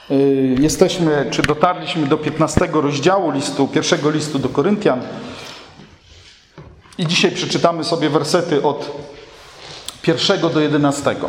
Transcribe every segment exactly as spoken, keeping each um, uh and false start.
Jesteśmy, czy dotarliśmy do piętnastego rozdziału listu, pierwszego listu do Koryntian i dzisiaj przeczytamy sobie wersety od pierwszego do jedenastego.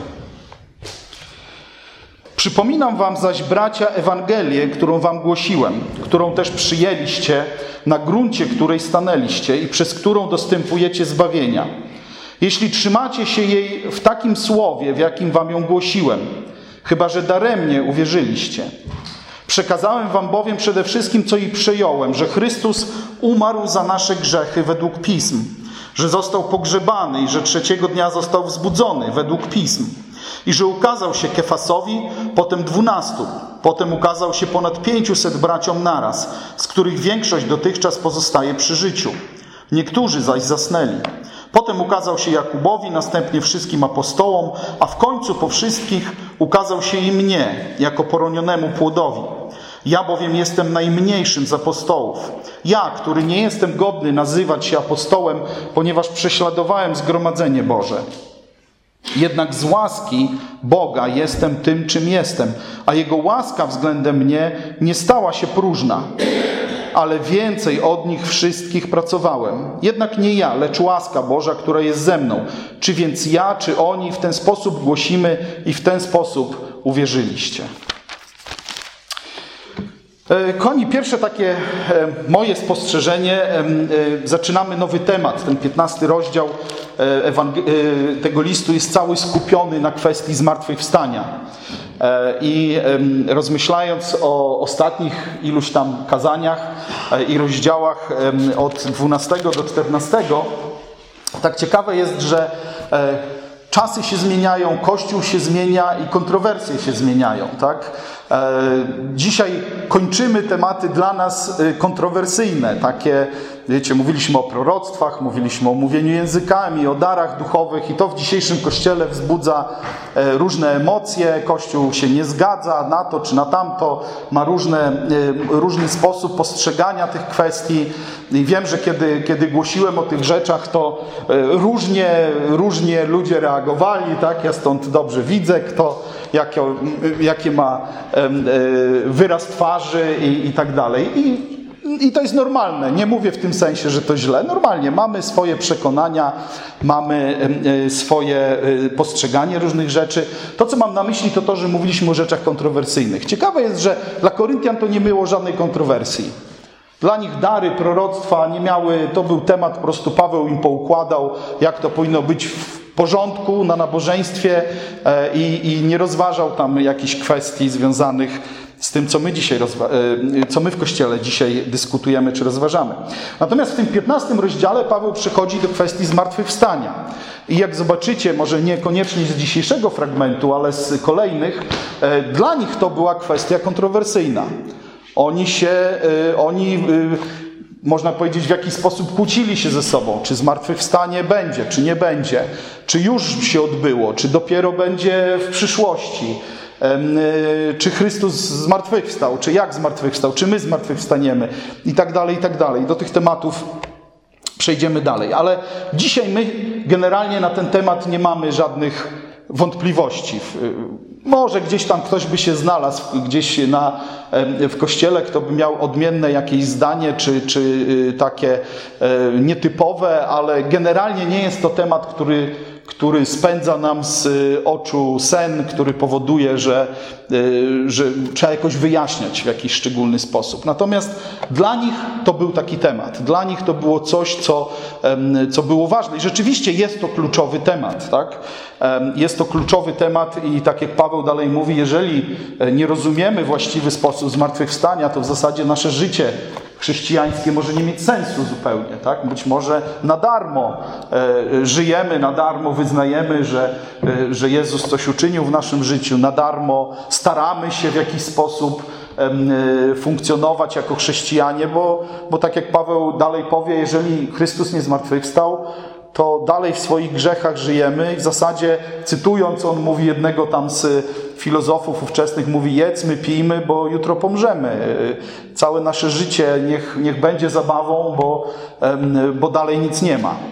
Przypominam wam zaś, bracia, Ewangelię, którą wam głosiłem, którą też przyjęliście, na gruncie której stanęliście i przez którą dostępujecie zbawienia. Jeśli trzymacie się jej w takim słowie, w jakim wam ją głosiłem, chyba że daremnie uwierzyliście. Przekazałem wam bowiem przede wszystkim, co i przejąłem, że Chrystus umarł za nasze grzechy według Pism, że został pogrzebany i że trzeciego dnia został wzbudzony według Pism i że ukazał się Kefasowi, potem dwunastu, potem ukazał się ponad pięciuset braciom naraz, z których większość dotychczas pozostaje przy życiu. Niektórzy zaś zasnęli. Potem ukazał się Jakubowi, następnie wszystkim apostołom, a w końcu po wszystkich ukazał się i mnie, jako poronionemu płodowi. Ja bowiem jestem najmniejszym z apostołów. Ja, który nie jestem godny nazywać się apostołem, ponieważ prześladowałem zgromadzenie Boże. Jednak z łaski Boga jestem tym, czym jestem, a Jego łaska względem mnie nie stała się próżna. Ale więcej od nich wszystkich pracowałem. Jednak nie ja, lecz łaska Boża, która jest ze mną. Czy więc ja, czy oni w ten sposób głosimy i w ten sposób uwierzyliście. Kochani, pierwsze takie moje spostrzeżenie. Zaczynamy nowy temat. Ten piętnasty rozdział tego listu jest cały skupiony na kwestii zmartwychwstania. I rozmyślając o ostatnich iluś tam kazaniach i rozdziałach od dwunastego do czternastego, tak ciekawe jest, że czasy się zmieniają, Kościół się zmienia i kontrowersje się zmieniają, tak? Dzisiaj kończymy tematy dla nas kontrowersyjne, takie, wiecie, mówiliśmy o proroctwach, mówiliśmy o mówieniu językami, o darach duchowych i to w dzisiejszym Kościele wzbudza różne emocje. Kościół się nie zgadza na to czy na tamto, ma różne, różny sposób postrzegania tych kwestii. I wiem, że kiedy, kiedy głosiłem o tych rzeczach, to różnie, różnie ludzie reagowali, tak? Ja stąd dobrze widzę, kto jakie, jakie ma wyraz twarzy i, i tak dalej. I, I to jest normalne. Nie mówię w tym sensie, że to źle. Normalnie mamy swoje przekonania, mamy swoje postrzeganie różnych rzeczy. To, co mam na myśli, to to, że mówiliśmy o rzeczach kontrowersyjnych. Ciekawe jest, że dla Koryntian to nie było żadnej kontrowersji. Dla nich dary, proroctwa nie miały, to był temat, po prostu Paweł im poukładał, jak to powinno być w porządku, na nabożeństwie i, i nie rozważał tam jakichś kwestii związanych z tym, co my dzisiaj, rozwa- co my w Kościele dzisiaj dyskutujemy czy rozważamy. Natomiast w tym piętnastym rozdziale Paweł przechodzi do kwestii zmartwychwstania. I jak zobaczycie, może niekoniecznie z dzisiejszego fragmentu, ale z kolejnych, dla nich to była kwestia kontrowersyjna. Oni się, oni, można powiedzieć, w jakiś sposób kłócili się ze sobą. Czy zmartwychwstanie będzie, czy nie będzie. Czy już się odbyło, czy dopiero będzie w przyszłości. Czy Chrystus zmartwychwstał, czy jak zmartwychwstał, czy my zmartwychwstaniemy i tak dalej, i tak dalej. Do tych tematów przejdziemy dalej. Ale dzisiaj my generalnie na ten temat nie mamy żadnych wątpliwości. Może gdzieś tam ktoś by się znalazł gdzieś na, w Kościele, kto by miał odmienne jakieś zdanie, czy, czy takie nietypowe, ale generalnie nie jest to temat, który, który spędza nam z oczu sen, który powoduje, że, że trzeba jakoś wyjaśniać w jakiś szczególny sposób. Natomiast dla nich to był taki temat. Dla nich to było coś, co, co było ważne. I rzeczywiście jest to kluczowy temat, tak? Jest to kluczowy temat i tak jak Paweł dalej mówi, jeżeli nie rozumiemy właściwy sposób zmartwychwstania, to w zasadzie nasze życie chrześcijańskie może nie mieć sensu zupełnie, tak? Być może na darmo e, żyjemy, na darmo wyznajemy, że, e, że Jezus coś uczynił w naszym życiu, na darmo staramy się w jakiś sposób e, funkcjonować jako chrześcijanie, bo, bo tak jak Paweł dalej powie, jeżeli Chrystus nie zmartwychwstał, to dalej w swoich grzechach żyjemy. W zasadzie, cytując, on mówi jednego tam z filozofów ówczesnych, mówi: jedzmy, pijmy, bo jutro pomrzemy. Całe nasze życie niech, niech będzie zabawą, bo, bo dalej nic nie ma.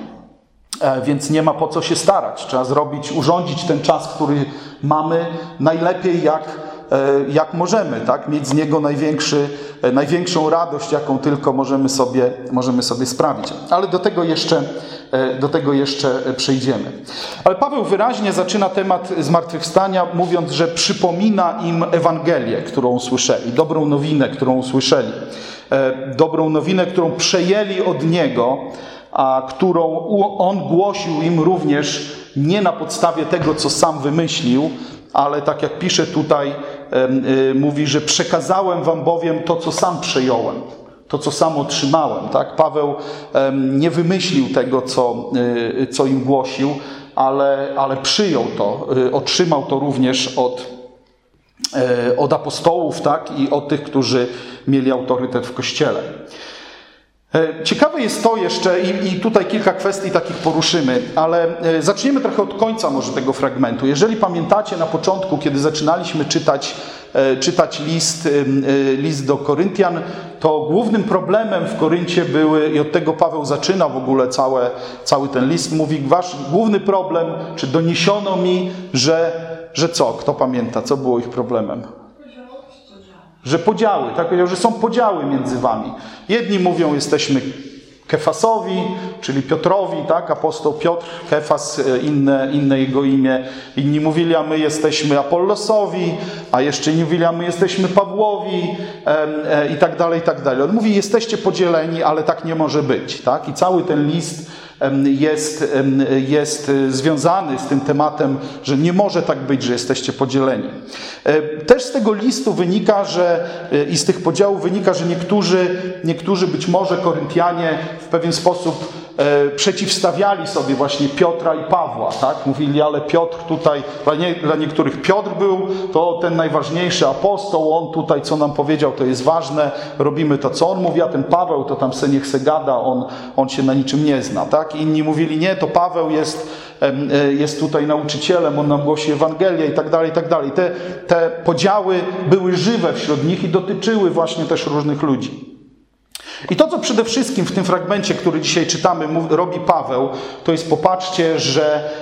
Więc nie ma po co się starać. Trzeba zrobić, urządzić ten czas, który mamy najlepiej, jak jak możemy, tak? Mieć z niego największy, największą radość, jaką tylko możemy sobie, możemy sobie sprawić. Ale do tego jeszcze, do tego jeszcze przejdziemy. Ale Paweł wyraźnie zaczyna temat zmartwychwstania, mówiąc, że przypomina im Ewangelię, którą usłyszeli, dobrą nowinę, którą usłyszeli, dobrą nowinę, którą przejęli od niego, a którą on głosił im również nie na podstawie tego, co sam wymyślił, ale tak jak pisze tutaj, mówi, że przekazałem wam bowiem to, co sam przejąłem, to, co sam otrzymałem. Tak? Paweł nie wymyślił tego, co, co im głosił, ale, ale przyjął to, otrzymał to również od, od apostołów, tak? I od tych, którzy mieli autorytet w Kościele. Ciekawe jest to jeszcze, i, i tutaj kilka kwestii takich poruszymy, ale zaczniemy trochę od końca może tego fragmentu. Jeżeli pamiętacie na początku, kiedy zaczynaliśmy czytać, czytać list, list do Koryntian, to głównym problemem w Koryncie były, i od tego Paweł zaczyna w ogóle całe, cały ten list, mówi, wasz główny problem, czy doniesiono mi, że, że co? Kto pamięta, co było ich problemem? Że podziały, tak powiedział, że są podziały między wami. Jedni mówią, jesteśmy Kefasowi, czyli Piotrowi, tak, apostoł Piotr, Kefas, inne, inne jego imię. Inni mówili, a my jesteśmy Apollosowi, a jeszcze inni mówili, a my jesteśmy Pawłowi e, e, i tak dalej, i tak dalej. On mówi, jesteście podzieleni, ale tak nie może być, tak? I cały ten list jest, jest związany z tym tematem, że nie może tak być, że jesteście podzieleni. Też z tego listu wynika, że i z tych podziałów wynika, że niektórzy, niektórzy być może Koryntianie w pewien sposób przeciwstawiali sobie właśnie Piotra i Pawła, tak? Mówili, ale Piotr tutaj, dla, nie, dla niektórych Piotr był to ten najważniejszy apostoł, on tutaj co nam powiedział, to jest ważne, robimy to, co on mówi, a ten Paweł to tam se niech se gada, on, on się na niczym nie zna, tak? I inni mówili, nie, to Paweł jest, jest tutaj nauczycielem, on nam głosi Ewangelię i tak dalej, i tak dalej. Te, te podziały były żywe wśród nich i dotyczyły właśnie też różnych ludzi. I to, co przede wszystkim w tym fragmencie, który dzisiaj czytamy, robi Paweł, to jest, popatrzcie, że,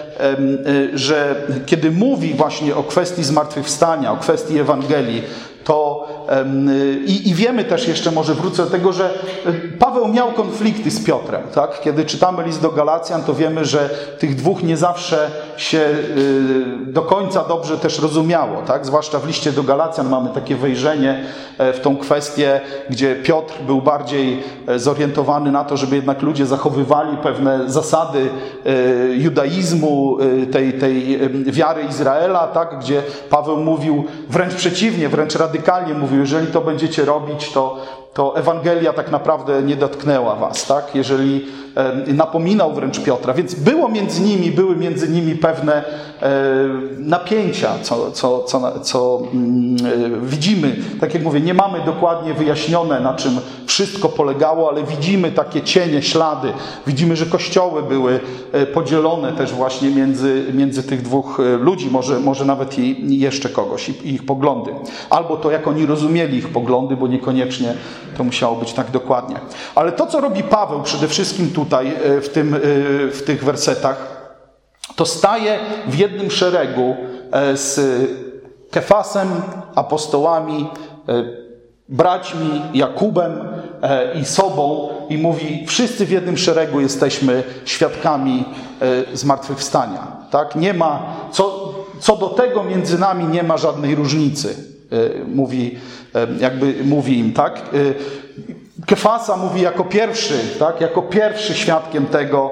że kiedy mówi właśnie o kwestii zmartwychwstania, o kwestii Ewangelii, to i, i wiemy też jeszcze, może wrócę do tego, że Paweł miał konflikty z Piotrem. Tak? Kiedy czytamy list do Galacjan, to wiemy, że tych dwóch nie zawsze się do końca dobrze też rozumiało. Tak? Zwłaszcza w liście do Galacjan mamy takie wejrzenie w tą kwestię, gdzie Piotr był bardziej zorientowany na to, żeby jednak ludzie zachowywali pewne zasady judaizmu, tej, tej wiary Izraela, tak? Gdzie Paweł mówił wręcz przeciwnie, wręcz radykalnie mówił, jeżeli to będziecie robić, to, to Ewangelia tak naprawdę nie dotknęła was, tak? Jeżeli e, napominał wręcz Piotra. Więc było między nimi, były między nimi pewne e, napięcia, co, co, co, co mm, e, widzimy. Tak jak mówię, nie mamy dokładnie wyjaśnione, na czym wszystko polegało, ale widzimy takie cienie, ślady. Widzimy, że kościoły były e, podzielone też właśnie między, między tych dwóch e, ludzi, może, może nawet i, i jeszcze kogoś, i, i ich poglądy. Albo to, jak oni rozumieli ich poglądy, bo niekoniecznie to musiało być tak dokładnie. Ale to, co robi Paweł przede wszystkim tutaj w, tym, w tych wersetach, to staje w jednym szeregu z Kefasem, apostołami, braćmi, Jakubem i sobą i mówi, wszyscy w jednym szeregu jesteśmy świadkami zmartwychwstania. Tak? Nie ma, co, co do tego między nami nie ma żadnej różnicy. Mówi, jakby mówi im, tak? Kefasa mówi jako pierwszy, tak? Jako pierwszy świadkiem tego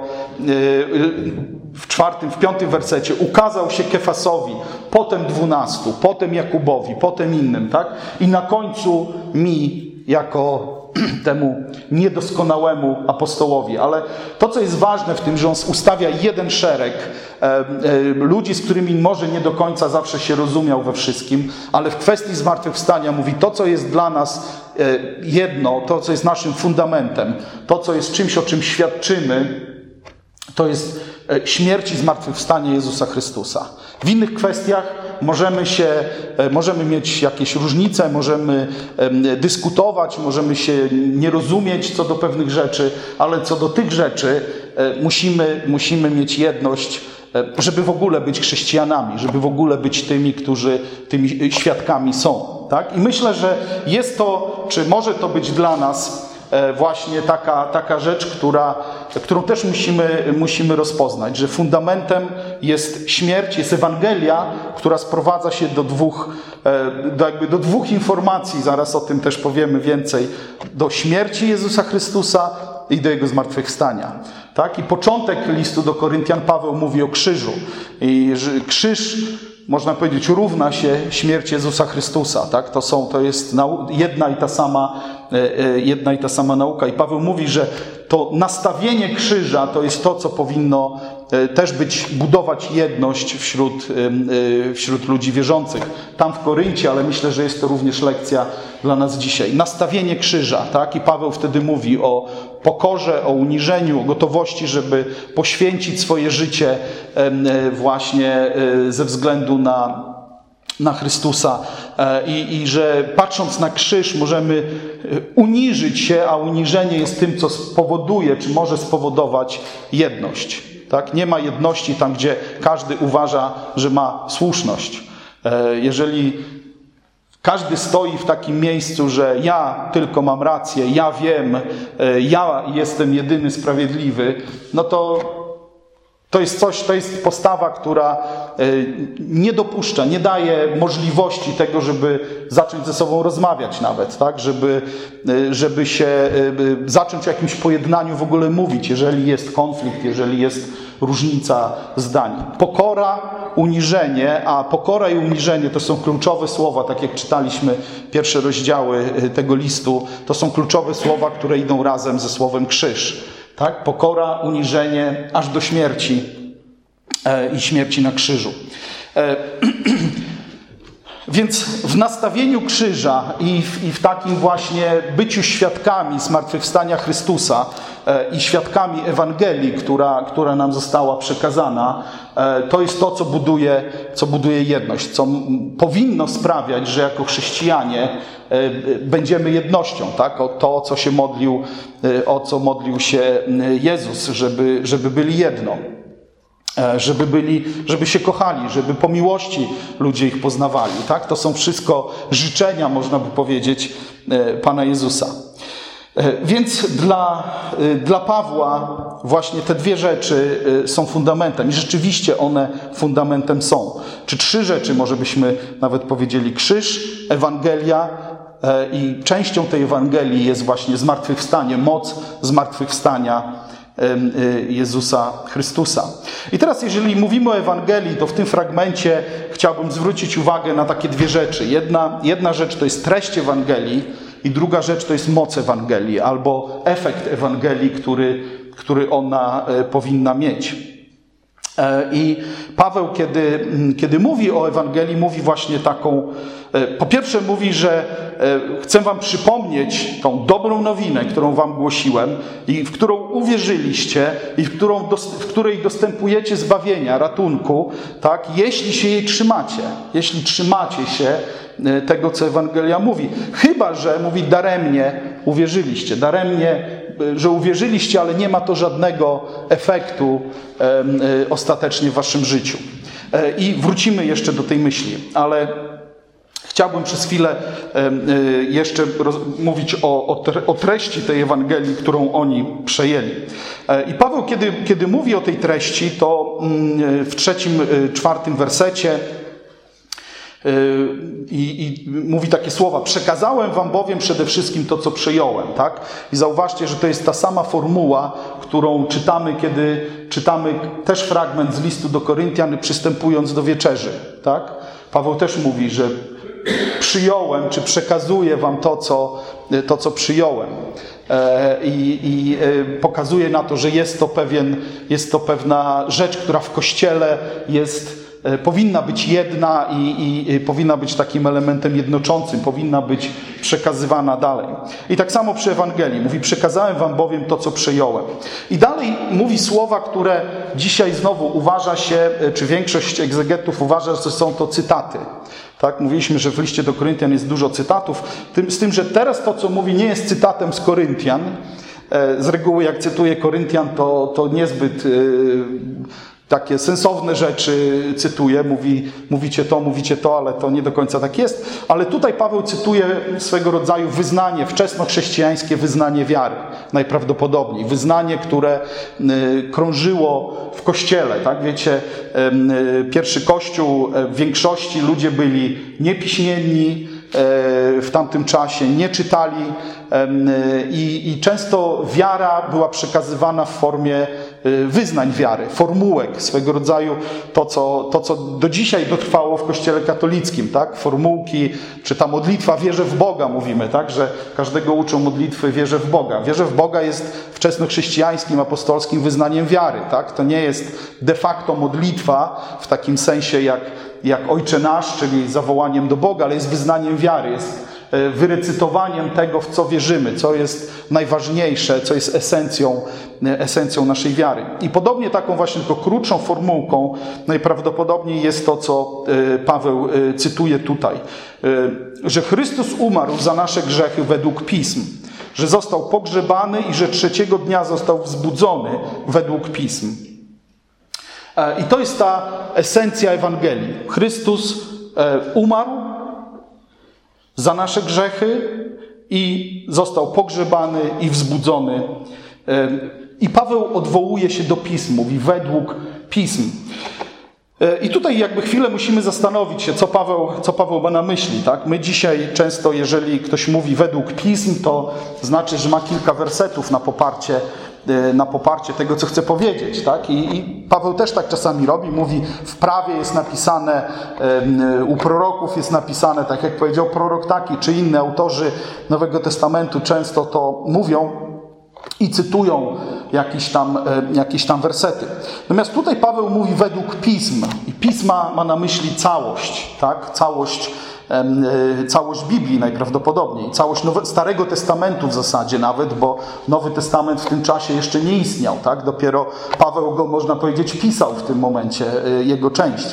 w czwartym, w piątym wersecie ukazał się Kefasowi, potem dwunastu, potem Jakubowi, potem innym, tak? I na końcu mi jako temu niedoskonałemu apostołowi. Ale to, co jest ważne w tym, że on ustawia jeden szereg e, e, ludzi, z którymi może nie do końca zawsze się rozumiał we wszystkim, ale w kwestii zmartwychwstania mówi to, co jest dla nas e, jedno, to, co jest naszym fundamentem, to, co jest czymś, o czym świadczymy, to jest śmierć i zmartwychwstanie Jezusa Chrystusa. W innych kwestiach możemy się, możemy mieć jakieś różnice, możemy dyskutować, możemy się nie rozumieć co do pewnych rzeczy, ale co do tych rzeczy musimy, musimy mieć jedność żeby w ogóle być chrześcijanami, żeby w ogóle być tymi, którzy tymi świadkami są. Tak? I myślę, że jest to, czy może to być dla nas właśnie taka, taka rzecz, która, którą też musimy, musimy rozpoznać, że fundamentem jest śmierć, jest Ewangelia, która sprowadza się do dwóch, do, jakby do dwóch informacji, zaraz o tym też powiemy więcej, do śmierci Jezusa Chrystusa i do Jego zmartwychwstania. Tak? I początek listu do Koryntian Paweł mówi o krzyżu. I że krzyż, można powiedzieć, równa się śmierci Jezusa Chrystusa. Tak? To, są, to jest jedna i ta sama, jedna i ta sama nauka. I Paweł mówi, że to nastawienie krzyża to jest to, co powinno też być, budować jedność wśród, wśród ludzi wierzących. Tam w Koryncie, ale myślę, że jest to również lekcja dla nas dzisiaj. Nastawienie krzyża, tak? I Paweł wtedy mówi o pokorze, o uniżeniu, o gotowości, żeby poświęcić swoje życie właśnie ze względu na, na Chrystusa. I, I że patrząc na krzyż możemy uniżyć się, a uniżenie jest tym, co spowoduje, czy może spowodować jedność. Tak? Nie ma jedności tam, gdzie każdy uważa, że ma słuszność. Jeżeli każdy stoi w takim miejscu, że ja tylko mam rację, ja wiem, ja jestem jedyny sprawiedliwy, no to to jest coś, to jest postawa, która nie dopuszcza, nie daje możliwości tego, żeby zacząć ze sobą rozmawiać nawet, tak? Żeby, żeby się zacząć o jakimś pojednaniu w ogóle mówić, jeżeli jest konflikt, jeżeli jest różnica zdań. Pokora, uniżenie, a pokora i uniżenie to są kluczowe słowa, tak jak czytaliśmy pierwsze rozdziały tego listu, to są kluczowe słowa, które idą razem ze słowem krzyż. Tak? Pokora, uniżenie, aż do śmierci e, i śmierci na krzyżu. E, Więc w nastawieniu krzyża i w, i w takim właśnie byciu świadkami zmartwychwstania Chrystusa e, i świadkami Ewangelii, która, która nam została przekazana, e, to jest to, co buduje, co buduje jedność, co m, powinno sprawiać, że jako chrześcijanie e, będziemy jednością. Tak? O to, o co się modlił, e, o co modlił się Jezus, żeby, żeby byli jedno. Żeby byli, żeby się kochali, żeby po miłości ludzie ich poznawali. Tak? To są wszystko życzenia, można by powiedzieć, Pana Jezusa. Więc dla, dla Pawła właśnie te dwie rzeczy są fundamentem i rzeczywiście one fundamentem są. Czy trzy rzeczy, może byśmy nawet powiedzieli: krzyż, Ewangelia i częścią tej Ewangelii jest właśnie zmartwychwstanie, moc zmartwychwstania Jezusa Chrystusa. I teraz, jeżeli mówimy o Ewangelii, to w tym fragmencie chciałbym zwrócić uwagę na takie dwie rzeczy. Jedna, jedna rzecz to jest treść Ewangelii i druga rzecz to jest moc Ewangelii albo efekt Ewangelii, który, który ona powinna mieć. I Paweł, kiedy, kiedy mówi o Ewangelii, mówi właśnie taką, po pierwsze mówi, że chcę wam przypomnieć tą dobrą nowinę, którą wam głosiłem i w którą uwierzyliście i w, którą, w której dostępujecie zbawienia, ratunku, tak, jeśli się jej trzymacie, jeśli trzymacie się tego, co Ewangelia mówi. Chyba że, mówi, daremnie uwierzyliście, daremnie, że uwierzyliście, ale nie ma to żadnego efektu e, e, ostatecznie w waszym życiu. E, I wrócimy jeszcze do tej myśli, ale chciałbym przez chwilę e, e, jeszcze roz, mówić o, o, tre, o treści tej Ewangelii, którą oni przejęli. E, I Paweł, kiedy, kiedy mówi o tej treści, to mm, w trzecim, czwartym wersecie I, I mówi takie słowa: przekazałem wam bowiem przede wszystkim to, co przyjąłem. Tak? I zauważcie, że to jest ta sama formuła, którą czytamy, kiedy czytamy też fragment z listu do Koryntian, przystępując do wieczerzy. Tak? Paweł też mówi, że przyjąłem, czy przekazuję wam to, co, to, co przyjąłem. I, i pokazuje na to, że jest to pewien, jest to pewna rzecz, która w Kościele jest, powinna być jedna i, i powinna być takim elementem jednoczącym, powinna być przekazywana dalej. I tak samo przy Ewangelii. Mówi: przekazałem wam bowiem to, co przyjąłem. I dalej mówi słowa, które dzisiaj znowu uważa się, czy większość egzegetów uważa, że są to cytaty. Tak, mówiliśmy, że w liście do Koryntian jest dużo cytatów, tym, z tym, że teraz to, co mówi, nie jest cytatem z Koryntian. Z reguły, jak cytuję Koryntian, to, to niezbyt takie sensowne rzeczy cytuje, mówi, mówicie to, mówicie to, ale to nie do końca tak jest. Ale tutaj Paweł cytuje swego rodzaju wyznanie, wczesnochrześcijańskie wyznanie wiary, najprawdopodobniej. Wyznanie, które y, krążyło w Kościele, tak? Wiecie, y, y, pierwszy Kościół, w większości ludzie byli niepiśmienni, w tamtym czasie, nie czytali i, i często wiara była przekazywana w formie wyznań wiary, formułek, swego rodzaju to, co, to, co do dzisiaj dotrwało w Kościele katolickim, tak? Formułki, czy ta modlitwa wierzę w Boga, mówimy, tak? Że każdego uczą modlitwy wierzę w Boga. Wierzę w Boga jest wczesnochrześcijańskim, apostolskim wyznaniem wiary, tak? To nie jest de facto modlitwa w takim sensie jak jak Ojcze Nasz, czyli zawołaniem do Boga, ale jest wyznaniem wiary, jest wyrecytowaniem tego, w co wierzymy, co jest najważniejsze, co jest esencją, esencją naszej wiary. I podobnie taką właśnie tylko krótszą formułką najprawdopodobniej jest to, co Paweł cytuje tutaj, że Chrystus umarł za nasze grzechy według Pism, że został pogrzebany i że trzeciego dnia został wzbudzony według Pism. I to jest ta esencja Ewangelii. Chrystus umarł za nasze grzechy i został pogrzebany i wzbudzony. I Paweł odwołuje się do Pism, mówi według Pism. I tutaj jakby chwilę musimy zastanowić się, co Paweł, co Paweł ma na myśli. Tak? My dzisiaj często, jeżeli ktoś mówi według Pism, to znaczy, że ma kilka wersetów na poparcie na poparcie tego, co chce powiedzieć. Tak? I, I Paweł też tak czasami robi. Mówi, w prawie jest napisane, u proroków jest napisane, tak jak powiedział prorok taki, czy inne autorzy Nowego Testamentu często to mówią i cytują jakieś tam, jakieś tam wersety. Natomiast tutaj Paweł mówi według Pism. I Pisma ma na myśli całość. Tak? Całość całość Biblii najprawdopodobniej, całość Nowe, Starego Testamentu w zasadzie nawet, bo Nowy Testament w tym czasie jeszcze nie istniał, tak? Dopiero Paweł go, można powiedzieć, pisał w tym momencie, jego część.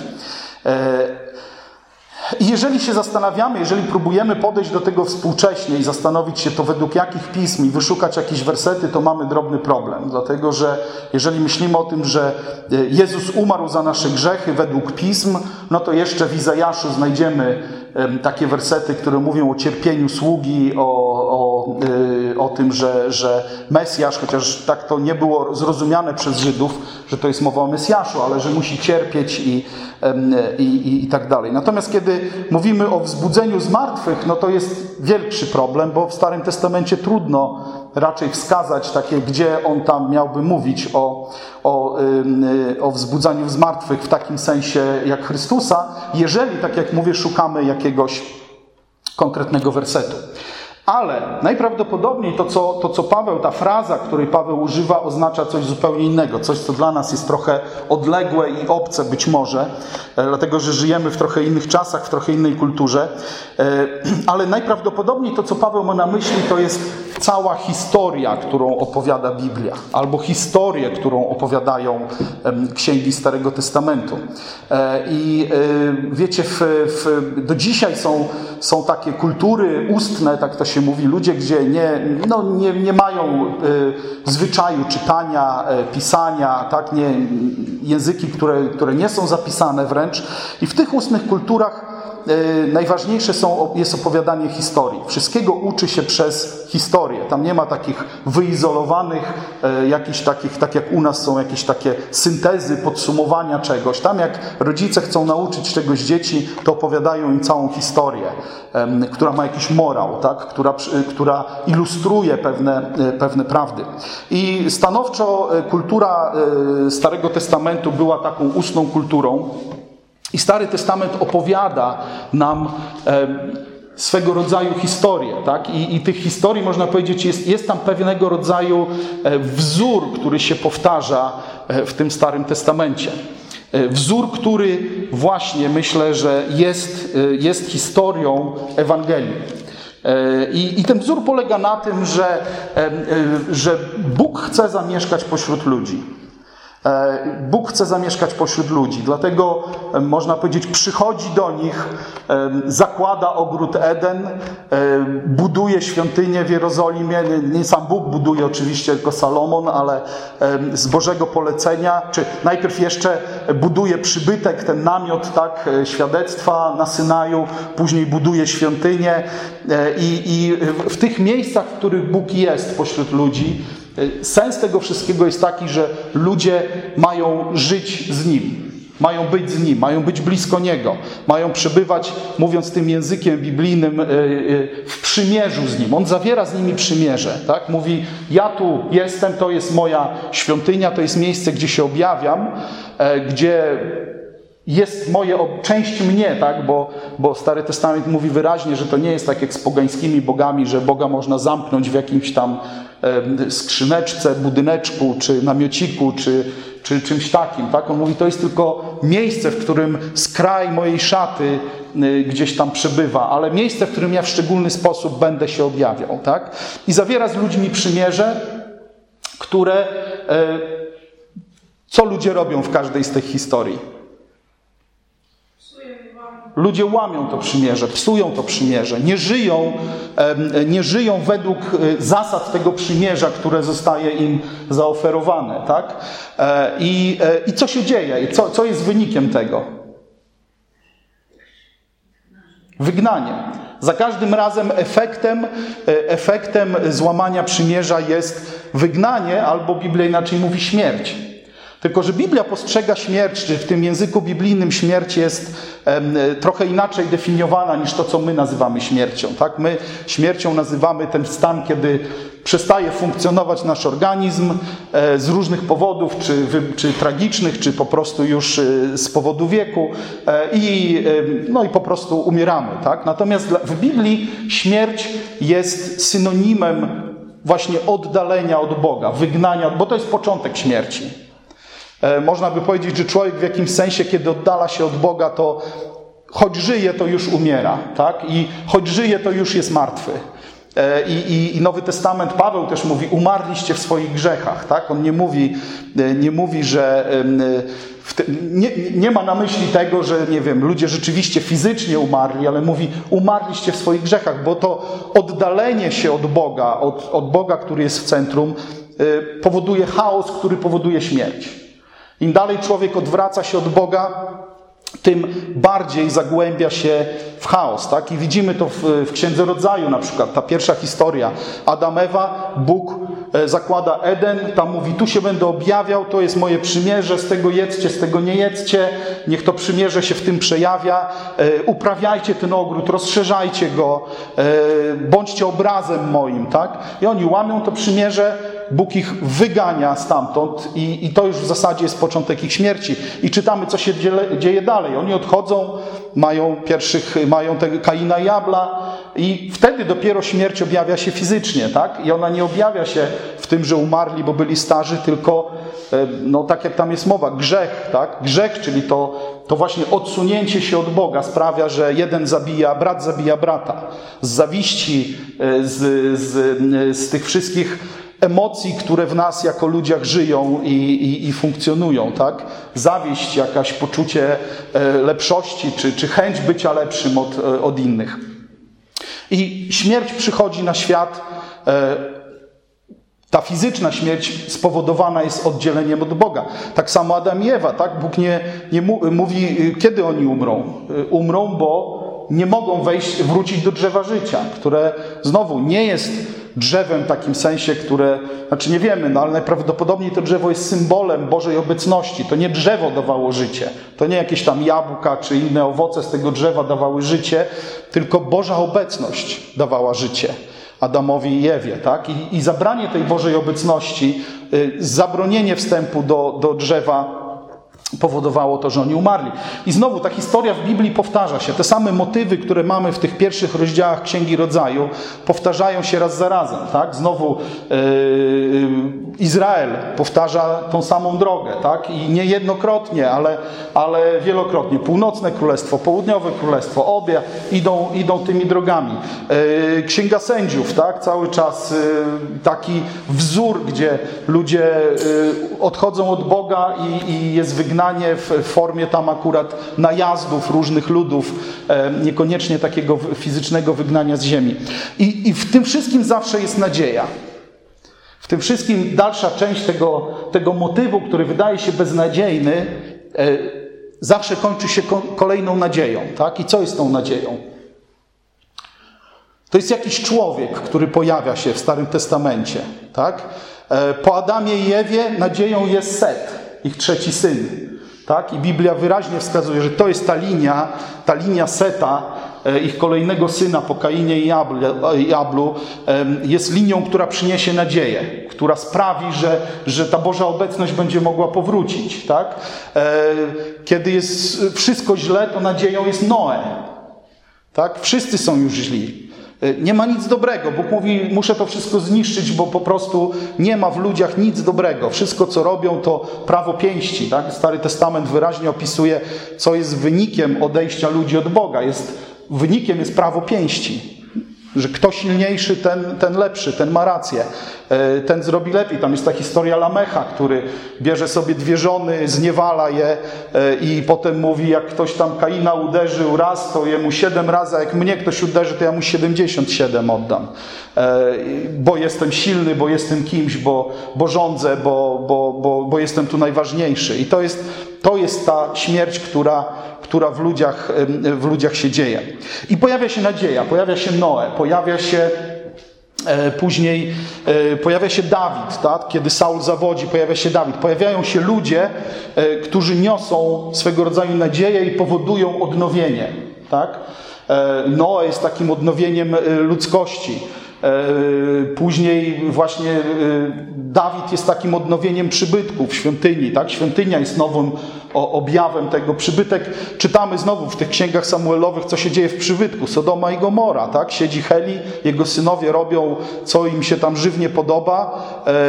I jeżeli się zastanawiamy, jeżeli próbujemy podejść do tego współcześnie i zastanowić się to według jakich pism i wyszukać jakieś wersety, to mamy drobny problem. Dlatego, że jeżeli myślimy o tym, że Jezus umarł za nasze grzechy według pism, no to jeszcze w Izajaszu znajdziemy takie wersety, które mówią o cierpieniu sługi, o, o, o tym, że, że Mesjasz, chociaż tak to nie było zrozumiane przez Żydów, że to jest mowa o Mesjaszu, ale że musi cierpieć i, i, i, i tak dalej. Natomiast kiedy mówimy o wzbudzeniu z martwych, no to jest większy problem, bo w Starym Testamencie trudno raczej wskazać takie, gdzie on tam miałby mówić o, o, o wzbudzaniu z martwych w takim sensie jak Chrystusa, jeżeli, tak jak mówię, szukamy jakiegoś konkretnego wersetu. Ale najprawdopodobniej to co, to, co Paweł, ta fraza, której Paweł używa, oznacza coś zupełnie innego. Coś, co dla nas jest trochę odległe i obce być może, dlatego, że żyjemy w trochę innych czasach, w trochę innej kulturze. Ale najprawdopodobniej to, co Paweł ma na myśli, to jest cała historia, którą opowiada Biblia, albo historię, którą opowiadają księgi Starego Testamentu. I wiecie, w, w, do dzisiaj są, są takie kultury ustne, tak to się mówi, ludzie, gdzie nie, no, nie, nie mają y, zwyczaju czytania, y, pisania, tak, nie, języki, które, które nie są zapisane wręcz. I w tych ustnych kulturach y, najważniejsze są, jest opowiadanie historii. Wszystkiego uczy się przez historię. Tam nie ma takich wyizolowanych, y, jakichś takich, tak jak u nas są jakieś takie syntezy, podsumowania czegoś. Tam jak rodzice chcą nauczyć czegoś dzieci, to opowiadają im całą historię, y, która ma jakiś morał, tak? która, y, która ilustruje pewne, y, pewne prawdy. I stanowczo y, kultura y, Starego Testamentu była taką ustną kulturą. I Stary Testament opowiada nam e, swego rodzaju historię. Tak? I, I tych historii, można powiedzieć, jest, jest tam pewnego rodzaju e, wzór, który się powtarza e, w tym Starym Testamencie. E, wzór, który właśnie myślę, że jest, e, jest historią Ewangelii. E, I, I ten wzór polega na tym, że, e, e, że Bóg chce zamieszkać pośród ludzi. Bóg chce zamieszkać pośród ludzi, dlatego można powiedzieć, przychodzi do nich, zakłada ogród Eden, buduje świątynię w Jerozolimie. Nie sam Bóg buduje oczywiście, tylko Salomon, ale z Bożego polecenia. Czy najpierw jeszcze buduje przybytek, ten namiot, tak, świadectwa na Synaju, później buduje świątynię i, i w tych miejscach, w których Bóg jest pośród ludzi, sens tego wszystkiego jest taki, że ludzie mają żyć z Nim, mają być z Nim, mają być blisko Niego, mają przebywać, mówiąc tym językiem biblijnym, w przymierzu z Nim. On zawiera z nimi przymierze, tak? Mówi, ja tu jestem, to jest moja świątynia, to jest miejsce, gdzie się objawiam, gdzie jest moje, część mnie, tak? Bo, bo Stary Testament mówi wyraźnie, że to nie jest tak jak z pogańskimi bogami, że Boga można zamknąć w jakimś tam skrzyneczce, budyneczku, czy namiociku, czy, czy czymś takim. Tak? On mówi, to jest tylko miejsce, w którym skraj mojej szaty gdzieś tam przebywa, ale miejsce, w którym ja w szczególny sposób będę się objawiał. Tak? I zawiera z ludźmi przymierze, które... Co ludzie robią w każdej z tych historii? Ludzie łamią to przymierze, psują to przymierze, nie żyją, nie żyją według zasad tego przymierza, które zostaje im zaoferowane. Tak? I, i co się dzieje? Co, co jest wynikiem tego? Wygnanie. Za każdym razem efektem, efektem złamania przymierza jest wygnanie, albo Biblia inaczej mówi śmierć. Tylko że Biblia postrzega śmierć, czy w tym języku biblijnym śmierć jest em, trochę inaczej definiowana niż to, co my nazywamy śmiercią. Tak? My śmiercią nazywamy ten stan, kiedy przestaje funkcjonować nasz organizm e, z różnych powodów, czy, wy, czy tragicznych, czy po prostu już e, z powodu wieku e, i, e, no i po prostu umieramy. Tak? Natomiast dla, w Biblii śmierć jest synonimem właśnie oddalenia od Boga, wygnania, bo to jest początek śmierci. Można by powiedzieć, że człowiek w jakimś sensie, kiedy oddala się od Boga, to choć żyje, to już umiera, tak? I choć żyje, to już jest martwy. I, i, I Nowy Testament, Paweł też mówi, umarliście w swoich grzechach, tak? On nie mówi, nie mówi, że w te, nie, nie ma na myśli tego, że nie wiem, ludzie rzeczywiście fizycznie umarli, ale mówi, umarliście w swoich grzechach, bo to oddalenie się od Boga, od, od Boga, który jest w centrum, powoduje chaos, który powoduje śmierć. Im dalej człowiek odwraca się od Boga, tym bardziej zagłębia się w chaos. Tak? I widzimy to w, w Księdze Rodzaju na przykład. Ta pierwsza historia. Adam, Ewa, Bóg zakłada Eden. Tam mówi, tu się będę objawiał, to jest moje przymierze, z tego jedzcie, z tego nie jedzcie. Niech to przymierze się w tym przejawia. Uprawiajcie ten ogród, rozszerzajcie go. Bądźcie obrazem moim. Tak? I oni łamią to przymierze. Bóg ich wygania stamtąd i, i to już w zasadzie jest początek ich śmierci. I czytamy, co się dzieje, dzieje dalej. Oni odchodzą, mają pierwszych, mają tego Kaina i Abla i wtedy dopiero śmierć objawia się fizycznie, tak? I ona nie objawia się w tym, że umarli, bo byli starzy, tylko no tak jak tam jest mowa, grzech, tak? Grzech, czyli to, to właśnie odsunięcie się od Boga sprawia, że jeden zabija, brat zabija brata. Z zawiści, z, z, z tych wszystkich emocji, które w nas jako ludziach żyją i, i, i funkcjonują, tak? Zawiść, jakaś poczucie lepszości, czy, czy chęć bycia lepszym od, od innych. I śmierć przychodzi na świat, ta fizyczna śmierć spowodowana jest oddzieleniem od Boga. Tak samo Adam i Ewa, tak? Bóg nie, nie mówi, kiedy oni umrą. Umrą, bo nie mogą wejść, wrócić do drzewa życia, które znowu nie jest drzewem w takim sensie, które, znaczy nie wiemy, no ale najprawdopodobniej to drzewo jest symbolem Bożej obecności. To nie drzewo dawało życie, to nie jakieś tam jabłka czy inne owoce z tego drzewa dawały życie, tylko Boża obecność dawała życie Adamowi i Ewie, tak? I, i zabranie tej Bożej obecności, y, zabronienie wstępu do, do drzewa powodowało to, że oni umarli. I znowu ta historia w Biblii powtarza się. Te same motywy, które mamy w tych pierwszych rozdziałach Księgi Rodzaju, powtarzają się raz za razem. Tak? Znowu yy, Izrael powtarza tą samą drogę. Tak? I nie jednokrotnie, ale, ale wielokrotnie. Północne Królestwo, Południowe Królestwo, obie idą, idą tymi drogami. Yy, Księga Sędziów, tak? Cały czas yy, taki wzór, gdzie ludzie yy, odchodzą od Boga i, i jest wygnanie w formie tam akurat najazdów różnych ludów, niekoniecznie takiego fizycznego wygnania z ziemi. I, i w tym wszystkim zawsze jest nadzieja. W tym wszystkim dalsza część tego, tego motywu, który wydaje się beznadziejny, zawsze kończy się kolejną nadzieją. Tak? I co jest tą nadzieją? To jest jakiś człowiek, który pojawia się w Starym Testamencie. Tak? Po Adamie i Ewie nadzieją jest Set, ich trzeci syn. Tak? I Biblia wyraźnie wskazuje, że to jest ta linia, ta linia Seta, ich kolejnego syna po Kainie i Ablu, jest linią, która przyniesie nadzieję, która sprawi, że, że ta Boża obecność będzie mogła powrócić. Tak? Kiedy jest wszystko źle, to nadzieją jest Noe. Tak? Wszyscy są już źli. Nie ma nic dobrego. Bóg mówi, muszę to wszystko zniszczyć, bo po prostu nie ma w ludziach nic dobrego. Wszystko, co robią, to prawo pięści. Tak? Stary Testament wyraźnie opisuje, co jest wynikiem odejścia ludzi od Boga. Jest, wynikiem jest prawo pięści. Że kto silniejszy, ten, ten lepszy, ten ma rację. Ten zrobi lepiej. Tam jest ta historia Lamecha, który bierze sobie dwie żony, zniewala je i potem mówi, jak ktoś tam Kaina uderzył raz, to jemu siedem razy, a jak mnie ktoś uderzy, to ja mu siedemdziesiąt siedem oddam. Bo jestem silny, bo jestem kimś, bo, bo rządzę, bo, bo, bo, bo jestem tu najważniejszy. I to jest, to jest ta śmierć, która która w ludziach, w ludziach się dzieje. I pojawia się nadzieja, pojawia się Noe, pojawia się e, później, e, pojawia się Dawid, tak? Kiedy Saul zawodzi, pojawia się Dawid. Pojawiają się ludzie, e, którzy niosą swego rodzaju nadzieję i powodują odnowienie. Tak? E, Noe jest takim odnowieniem ludzkości. Później właśnie Dawid jest takim odnowieniem przybytków, świątyni. Tak? Świątynia jest nowym objawem tego. Przybytek, czytamy znowu w tych księgach Samuelowych, co się dzieje w przybytku. Sodoma i Gomora. Tak? Siedzi Heli, jego synowie robią, co im się tam żywnie podoba.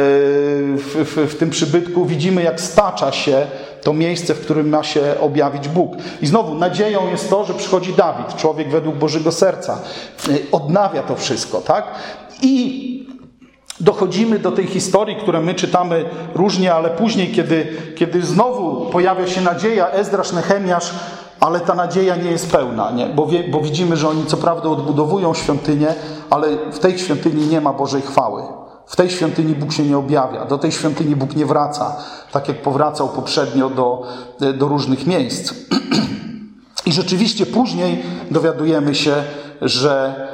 W, w, w tym przybytku widzimy, jak stacza się to miejsce, w którym ma się objawić Bóg. I znowu nadzieją jest to, że przychodzi Dawid, człowiek według Bożego serca. Odnawia to wszystko, tak? I dochodzimy do tej historii, którą my czytamy różnie, ale później, kiedy, kiedy znowu pojawia się nadzieja, Ezdrasz, Nehemiasz, ale ta nadzieja nie jest pełna, nie? Bo, wie, bo widzimy, że oni co prawda odbudowują świątynię, ale w tej świątyni nie ma Bożej chwały. W tej świątyni Bóg się nie objawia, do tej świątyni Bóg nie wraca, tak jak powracał poprzednio do, do różnych miejsc. I rzeczywiście później dowiadujemy się, że,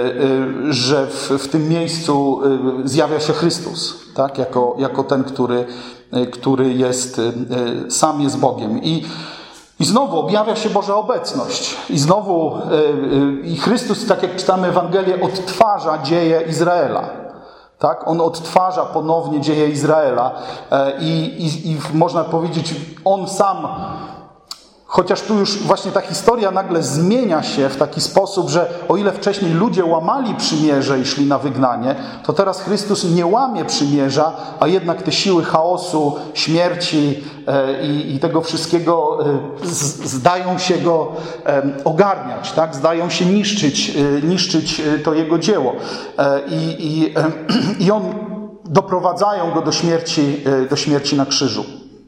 że w, w tym miejscu zjawia się Chrystus, tak? jako, jako ten, który, który jest, sam jest Bogiem. I, I znowu objawia się Boża obecność. I znowu i Chrystus, tak jak czytamy Ewangelię, odtwarza dzieje Izraela. Tak? On odtwarza ponownie dzieje Izraela i, i, i można powiedzieć, on sam, chociaż tu już właśnie ta historia nagle zmienia się w taki sposób, że o ile wcześniej ludzie łamali przymierze i szli na wygnanie, to teraz Chrystus nie łamie przymierza, a jednak te siły chaosu, śmierci i, i tego wszystkiego z, zdają się go ogarniać, tak? Zdają się niszczyć, niszczyć to jego dzieło. I, i, i on doprowadzają go do śmierci, do śmierci na krzyżu.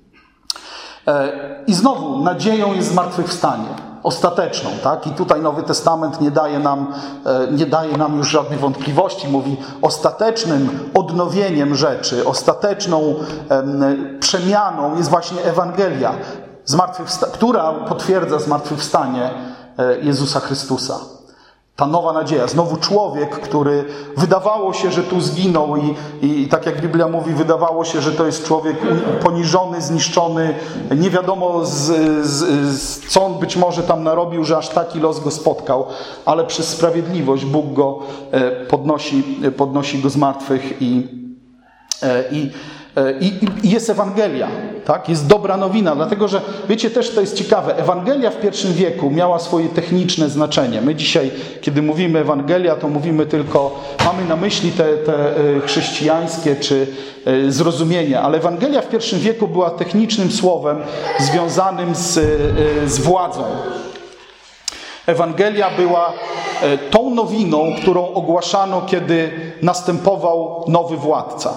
I znowu nadzieją jest zmartwychwstanie, ostateczną, tak? I tutaj Nowy Testament nie daje nam, nie daje nam już żadnych wątpliwości. Mówi, ostatecznym odnowieniem rzeczy, ostateczną em, przemianą jest właśnie Ewangelia, zmartwychwsta- która potwierdza zmartwychwstanie Jezusa Chrystusa. Ta nowa nadzieja, znowu człowiek, który wydawało się, że tu zginął i, i tak jak Biblia mówi, wydawało się, że to jest człowiek poniżony, zniszczony, nie wiadomo z, z, z, co on być może tam narobił, że aż taki los go spotkał, ale przez sprawiedliwość Bóg go podnosi, podnosi go z martwych i, i I, i jest Ewangelia, tak? Jest dobra nowina, dlatego że, wiecie, też to jest ciekawe, Ewangelia w pierwszym wieku miała swoje techniczne znaczenie. My dzisiaj, kiedy mówimy Ewangelia, to mówimy tylko, mamy na myśli te, te chrześcijańskie czy zrozumienie, ale Ewangelia w pierwszym wieku była technicznym słowem związanym z, z władzą. Ewangelia była tą nowiną, którą ogłaszano, kiedy następował nowy władca.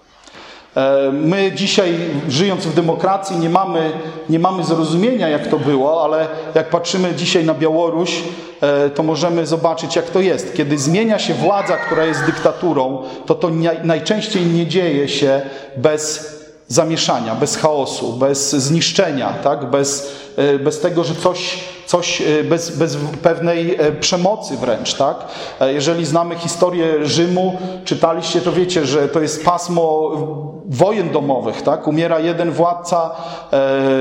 My dzisiaj, żyjąc w demokracji, nie mamy, nie mamy zrozumienia, jak to było, ale jak patrzymy dzisiaj na Białoruś, to możemy zobaczyć, jak to jest. Kiedy zmienia się władza, która jest dyktaturą, to to najczęściej nie dzieje się bez zamieszania, bez chaosu, bez zniszczenia, tak? bez, bez tego, że coś, coś bez, bez pewnej przemocy wręcz. Tak? Jeżeli znamy historię Rzymu, czytaliście, to wiecie, że to jest pasmo wojen domowych. Tak? Umiera jeden władca, e,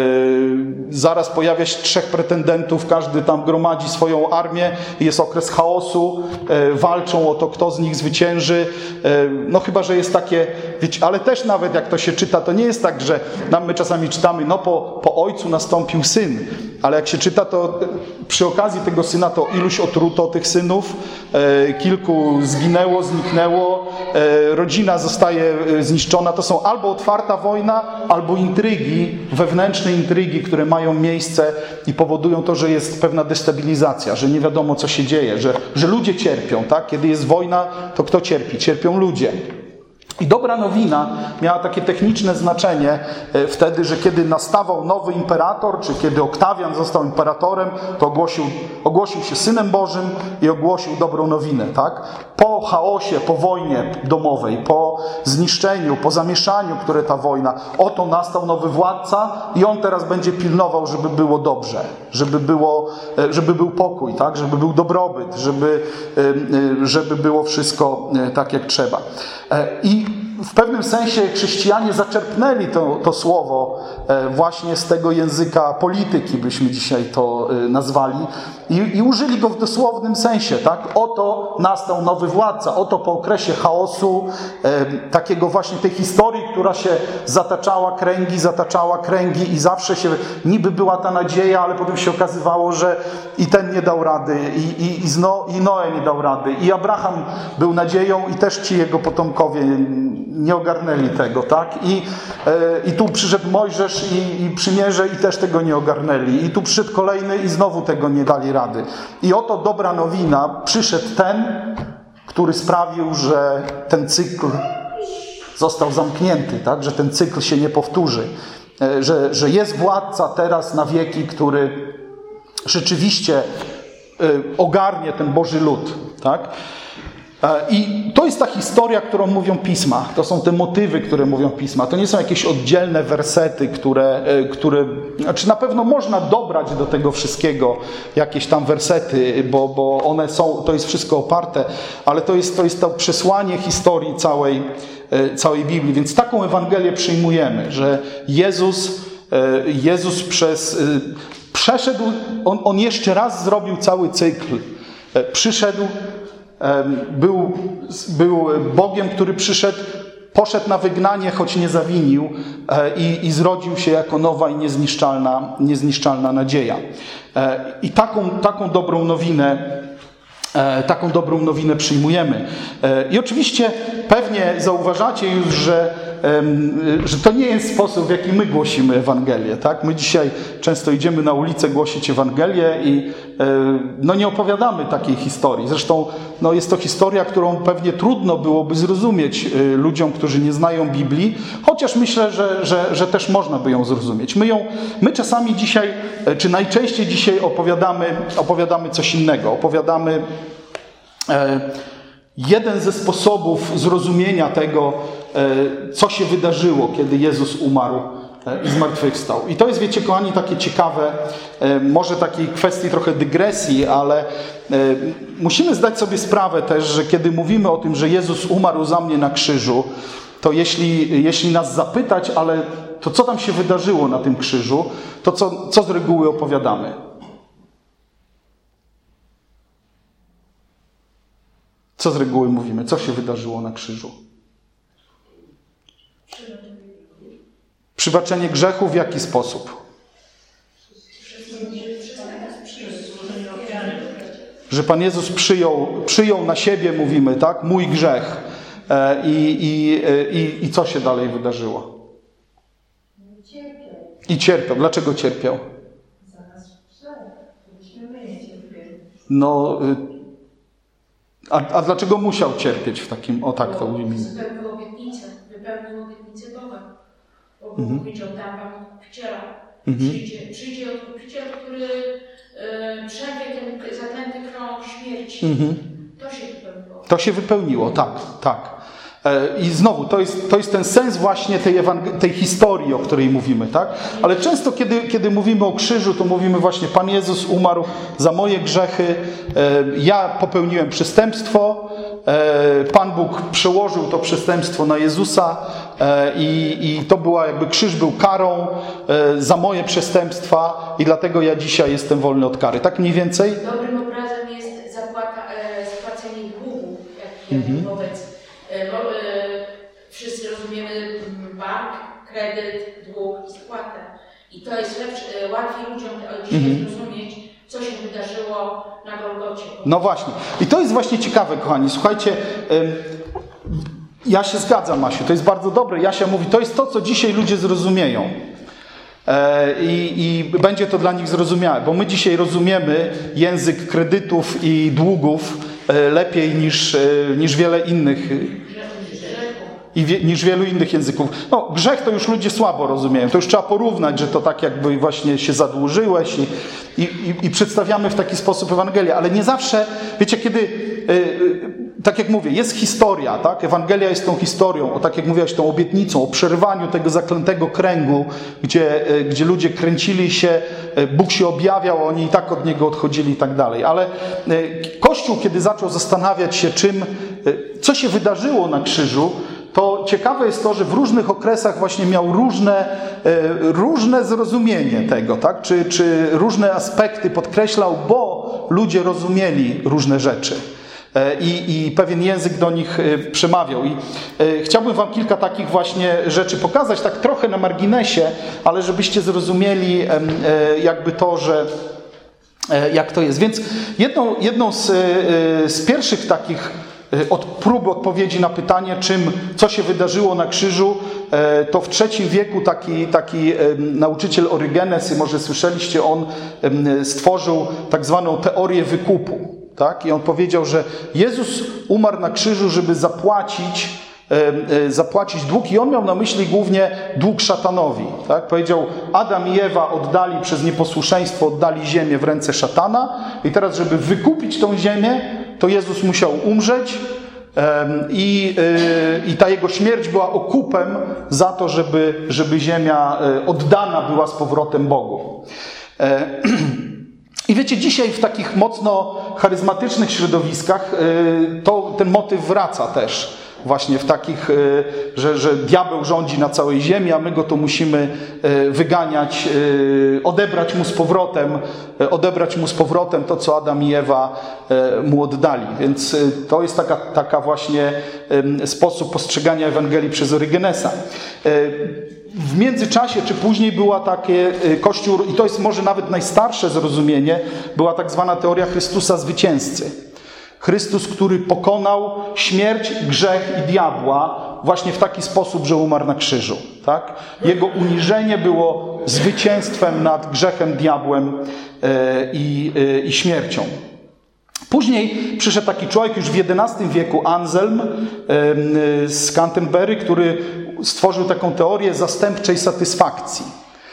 zaraz pojawia się trzech pretendentów, każdy tam gromadzi swoją armię, jest okres chaosu, e, walczą o to, kto z nich zwycięży. E, no chyba, że jest takie, wiecie, ale też nawet jak to się czyta, to nie jest tak, że nam my czasami czytamy, no po, po ojcu nastąpił syn, ale jak się czyta, to przy okazji tego syna to iluś otruto tych synów, e, kilku zginęło, zniknęło, e, rodzina zostaje zniszczona. To są albo otwarta wojna, albo intrygi, wewnętrzne intrygi, które mają miejsce i powodują to, że jest pewna destabilizacja, że nie wiadomo, co się dzieje, że, że ludzie cierpią. Tak? Kiedy jest wojna, to kto cierpi? Cierpią ludzie. I dobra nowina miała takie techniczne znaczenie wtedy, że kiedy nastawał nowy imperator, czy kiedy Oktawian został imperatorem, to ogłosił, ogłosił się Synem Bożym i ogłosił dobrą nowinę. Tak? Po chaosie, po wojnie domowej, po zniszczeniu, po zamieszaniu, które ta wojna, oto nastał nowy władca i on teraz będzie pilnował, żeby było dobrze, żeby, było, żeby był pokój, tak? Żeby był dobrobyt, żeby, żeby było wszystko tak, jak trzeba. I w pewnym sensie chrześcijanie zaczerpnęli to, to słowo właśnie z tego języka polityki, byśmy dzisiaj to nazwali, i, i użyli go w dosłownym sensie. Tak? Oto nastał nowy władca, oto po okresie chaosu, e, takiego właśnie tej historii, która się zataczała kręgi, zataczała kręgi i zawsze się, niby była ta nadzieja, ale potem się okazywało, że i ten nie dał rady, i, i, i, Zno, i Noe nie dał rady, i Abraham był nadzieją i też ci jego potomkowie nie ogarnęli tego, tak? I, e, i tu przyszedł Mojżesz i, i przymierze i też tego nie ogarnęli. I tu przyszedł kolejny i znowu tego nie dali rady. I oto dobra nowina, przyszedł ten, który sprawił, że ten cykl został zamknięty, tak? Że ten cykl się nie powtórzy. E, że, że jest władca teraz na wieki, który rzeczywiście e, ogarnie ten Boży lud, tak? I to jest ta historia, którą mówią Pisma. To są te motywy, które mówią Pisma. To nie są jakieś oddzielne wersety, które, które znaczy na pewno można dobrać do tego wszystkiego jakieś tam wersety, bo, bo one są, to jest wszystko oparte, ale to jest to, jest to przesłanie historii całej, całej Biblii. Więc taką Ewangelię przyjmujemy, że Jezus, Jezus przez, przeszedł, on, on jeszcze raz zrobił cały cykl. Przyszedł, Był, był Bogiem, który przyszedł, poszedł na wygnanie, choć nie zawinił i, i zrodził się jako nowa i niezniszczalna, niezniszczalna nadzieja. I taką, taką dobrą nowinę, taką dobrą nowinę przyjmujemy. I oczywiście pewnie zauważacie już, że, że to nie jest sposób, w jaki my głosimy Ewangelię. Tak? My dzisiaj często idziemy na ulicę głosić Ewangelię i no, nie opowiadamy takiej historii. Zresztą no, jest to historia, którą pewnie trudno byłoby zrozumieć ludziom, którzy nie znają Biblii, chociaż myślę, że, że, że też można by ją zrozumieć. My, ją, my czasami dzisiaj, czy najczęściej dzisiaj opowiadamy, opowiadamy coś innego. Opowiadamy e, jeden ze sposobów zrozumienia tego, e, co się wydarzyło, kiedy Jezus umarł i zmartwychwstał. I to jest, wiecie, kochani, takie ciekawe, może takiej kwestii trochę dygresji, ale musimy zdać sobie sprawę też, że kiedy mówimy o tym, że Jezus umarł za mnie na krzyżu, to jeśli, jeśli nas zapytać, ale to co tam się wydarzyło na tym krzyżu, to co, co z reguły opowiadamy? Co z reguły mówimy? Co się wydarzyło na krzyżu? Przybaczenie grzechu w jaki sposób? Że Pan Jezus przyjął, przyjął na siebie, mówimy, tak, mój grzech. E, i, i, i, I co się dalej wydarzyło? I cierpiał. Dlaczego cierpiał? No, a, a dlaczego musiał cierpieć w takim, o tak to ujmijmy? Wypełnił obietnicę, wypełnił obietnicę Boga. Bo Bóg mhm. powiedział, dam wam odkupiciela. Mhm. Przyjdzie, przyjdzie odkupiciel, który y, przerwie ten zaklęty krąg śmierci. Mhm. To się wypełniło. To się wypełniło, tak, tak. I znowu, to jest, to jest ten sens właśnie tej, ewang- tej historii, o której mówimy, tak? Ale często, kiedy, kiedy mówimy o krzyżu, to mówimy właśnie, Pan Jezus umarł za moje grzechy, ja popełniłem przestępstwo, Pan Bóg przełożył to przestępstwo na Jezusa i, i to była jakby, krzyż był karą za moje przestępstwa i dlatego ja dzisiaj jestem wolny od kary. Tak mniej więcej? Dobrym obrazem jest zapłata, zapłacenie długu, jaki mhm. wobec. Bo, y, wszyscy rozumiemy bank, kredyt, dług i spłatę. I to jest lepsze, y, łatwiej ludziom dzisiaj mm-hmm. zrozumieć, co się wydarzyło na Golgocie. No właśnie. I to jest właśnie ciekawe, kochani. Słuchajcie, y, ja się zgadzam, Masiu, to jest bardzo dobre. Jasia mówi, to jest to, co dzisiaj ludzie zrozumieją. I, I będzie to dla nich zrozumiałe, bo my dzisiaj rozumiemy język kredytów i długów lepiej niż, niż wiele innych i wie, niż wielu innych języków. No, grzech to już ludzie słabo rozumieją. To już trzeba porównać, że to tak jakby właśnie się zadłużyłeś i, i, i, i przedstawiamy w taki sposób Ewangelię. Ale nie zawsze, wiecie, kiedy yy, tak jak mówię, jest historia, tak? Ewangelia jest tą historią, o, tak jak mówiłaś, tą obietnicą, o przerwaniu tego zaklętego kręgu, gdzie, gdzie ludzie kręcili się, Bóg się objawiał, oni i tak od Niego odchodzili i tak dalej. Ale Kościół, kiedy zaczął zastanawiać się, czym, co się wydarzyło na krzyżu, to ciekawe jest to, że w różnych okresach właśnie miał różne, różne zrozumienie tego, tak? Czy, czy różne aspekty podkreślał, bo ludzie rozumieli różne rzeczy. I, i pewien język do nich przemawiał. I chciałbym wam kilka takich właśnie rzeczy pokazać, tak trochę na marginesie, ale żebyście zrozumieli jakby to, że jak to jest. Więc jedną, jedną z, z pierwszych takich od próby odpowiedzi na pytanie, czym, co się wydarzyło na krzyżu, to w trzecim wieku taki, taki nauczyciel Orygenes, może słyszeliście, on stworzył tak zwaną teorię wykupu. Tak? I on powiedział, że Jezus umarł na krzyżu, żeby zapłacić, e, zapłacić dług, i on miał na myśli głównie dług szatanowi. Tak? Powiedział, Adam i Ewa oddali przez nieposłuszeństwo, oddali ziemię w ręce szatana i teraz, żeby wykupić tą ziemię, to Jezus musiał umrzeć e, i, e, i ta jego śmierć była okupem za to, żeby, żeby ziemia oddana była z powrotem Bogu. E, I wiecie, dzisiaj w takich mocno charyzmatycznych środowiskach to ten motyw wraca też. Właśnie w takich, że, że diabeł rządzi na całej ziemi, a my go to musimy wyganiać, odebrać mu z powrotem, odebrać mu z powrotem to, co Adam i Ewa mu oddali. Więc to jest taka, taka właśnie sposób postrzegania Ewangelii przez Orygenesa. W międzyczasie, czy później była takie Kościół, i to jest może nawet najstarsze zrozumienie, była tak zwana teoria Chrystusa zwycięzcy. Chrystus, który pokonał śmierć, grzech i diabła właśnie w taki sposób, że umarł na krzyżu. Tak? Jego uniżenie było zwycięstwem nad grzechem, diabłem i, i śmiercią. Później przyszedł taki człowiek już w jedenastym wieku, Anselm z Canterbury, który stworzył taką teorię zastępczej satysfakcji.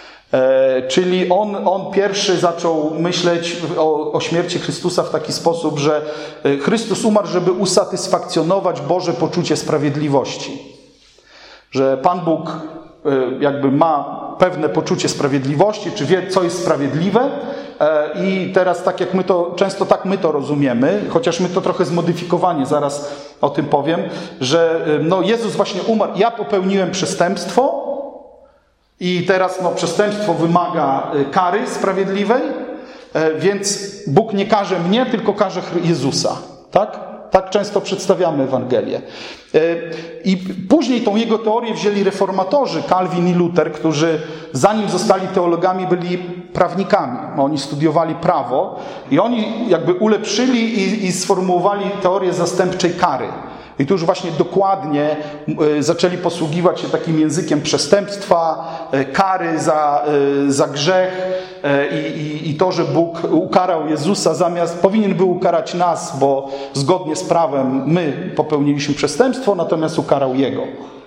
Czyli on, on pierwszy zaczął myśleć o, o śmierci Chrystusa w taki sposób, że Chrystus umarł, żeby usatysfakcjonować Boże poczucie sprawiedliwości. Że Pan Bóg jakby ma pewne poczucie sprawiedliwości, czy wie, co jest sprawiedliwe, i teraz tak jak my to, często tak my to rozumiemy, chociaż my to trochę zmodyfikowanie, zaraz o tym powiem, że no Jezus właśnie umarł, ja popełniłem przestępstwo i teraz no przestępstwo wymaga kary sprawiedliwej, więc Bóg nie karze mnie, tylko karze Jezusa, tak? tak często przedstawiamy Ewangelię. I później tą jego teorię wzięli reformatorzy, Calvin i Luther, którzy zanim zostali teologami, byli prawnikami. Oni studiowali prawo i oni jakby ulepszyli i, i sformułowali teorię zastępczej kary. I tu już właśnie dokładnie zaczęli posługiwać się takim językiem przestępstwa, kary za, za grzech i, i, i to, że Bóg ukarał Jezusa zamiast, powinien był ukarać nas, bo zgodnie z prawem my popełniliśmy przestępstwo, natomiast ukarał Jego.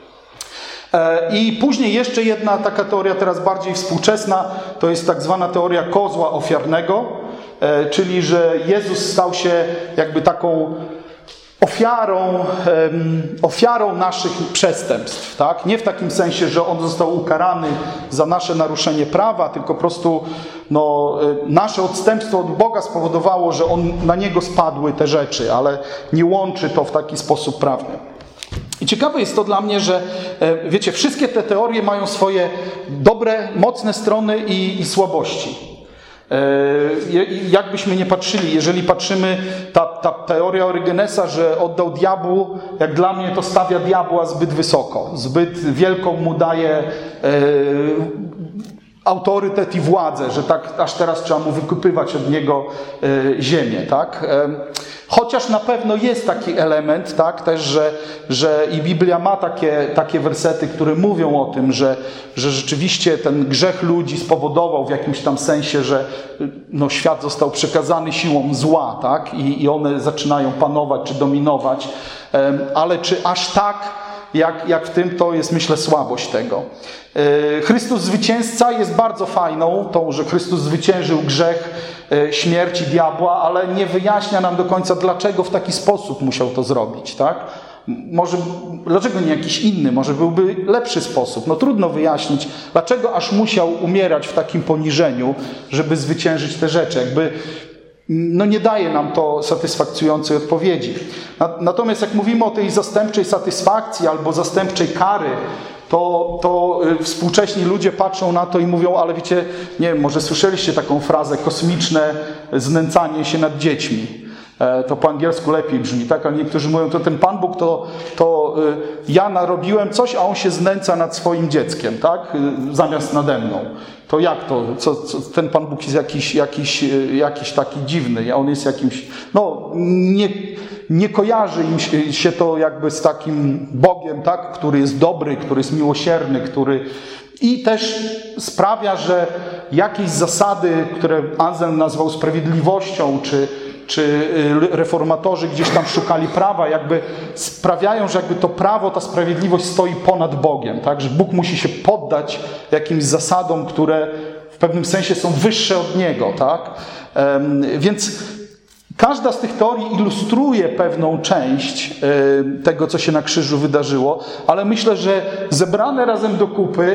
I później jeszcze jedna taka teoria, teraz bardziej współczesna, to jest tak zwana teoria kozła ofiarnego, czyli że Jezus stał się jakby taką ofiarą, ofiarą naszych przestępstw, tak? Nie w takim sensie, że On został ukarany za nasze naruszenie prawa, tylko po prostu no, nasze odstępstwo od Boga spowodowało, że on, na Niego spadły te rzeczy, ale nie łączy to w taki sposób prawny. I ciekawe jest to dla mnie, że wiecie, wszystkie te teorie mają swoje dobre, mocne strony i, i słabości. Jakbyśmy nie patrzyli, jeżeli patrzymy, ta, ta teoria Orygenesa, że oddał diabłu, jak dla mnie to stawia diabła zbyt wysoko, zbyt wielką mu daje e, autorytet i władzę, że tak aż teraz trzeba mu wykupywać od niego e, ziemię, tak? E, Chociaż na pewno jest taki element, tak, też, że, że i Biblia ma takie, takie wersety, które mówią o tym, że, że rzeczywiście ten grzech ludzi spowodował w jakimś tam sensie, że no, świat został przekazany siłom zła, tak, i, i one zaczynają panować czy dominować, ale czy aż tak, jak, jak w tym, to jest, myślę, słabość tego. Chrystus zwycięzca jest bardzo fajną, tą, że Chrystus zwyciężył grzech, śmierci diabła, ale nie wyjaśnia nam do końca, dlaczego w taki sposób musiał to zrobić, tak? Może, dlaczego nie jakiś inny? Może byłby lepszy sposób. No trudno wyjaśnić, dlaczego aż musiał umierać w takim poniżeniu, żeby zwyciężyć te rzeczy. Jakby no nie daje nam to satysfakcjonującej odpowiedzi. Natomiast jak mówimy o tej zastępczej satysfakcji albo zastępczej kary, to, to współcześni ludzie patrzą na to i mówią, ale wiecie, nie wiem, może słyszeliście taką frazę, kosmiczne znęcanie się nad dziećmi. To po angielsku lepiej brzmi, tak? Ale niektórzy mówią, to ten Pan Bóg, to, to ja narobiłem coś, a On się znęca nad swoim dzieckiem, tak? Zamiast nade mną. To jak to? Co, co, ten Pan Bóg jest jakiś, jakiś, jakiś taki dziwny, a On jest jakimś... No, nie, nie kojarzy im się, się to jakby z takim Bogiem, tak? Który jest dobry, który jest miłosierny, który... I też sprawia, że jakieś zasady, które Anselm nazwał sprawiedliwością, czy czy reformatorzy gdzieś tam szukali prawa, jakby sprawiają, że jakby to prawo, ta sprawiedliwość stoi ponad Bogiem, tak? Że Bóg musi się poddać jakimś zasadom, które w pewnym sensie są wyższe od Niego, tak? Um, więc każda z tych teorii ilustruje pewną część y, tego, co się na krzyżu wydarzyło, ale myślę, że zebrane razem do kupy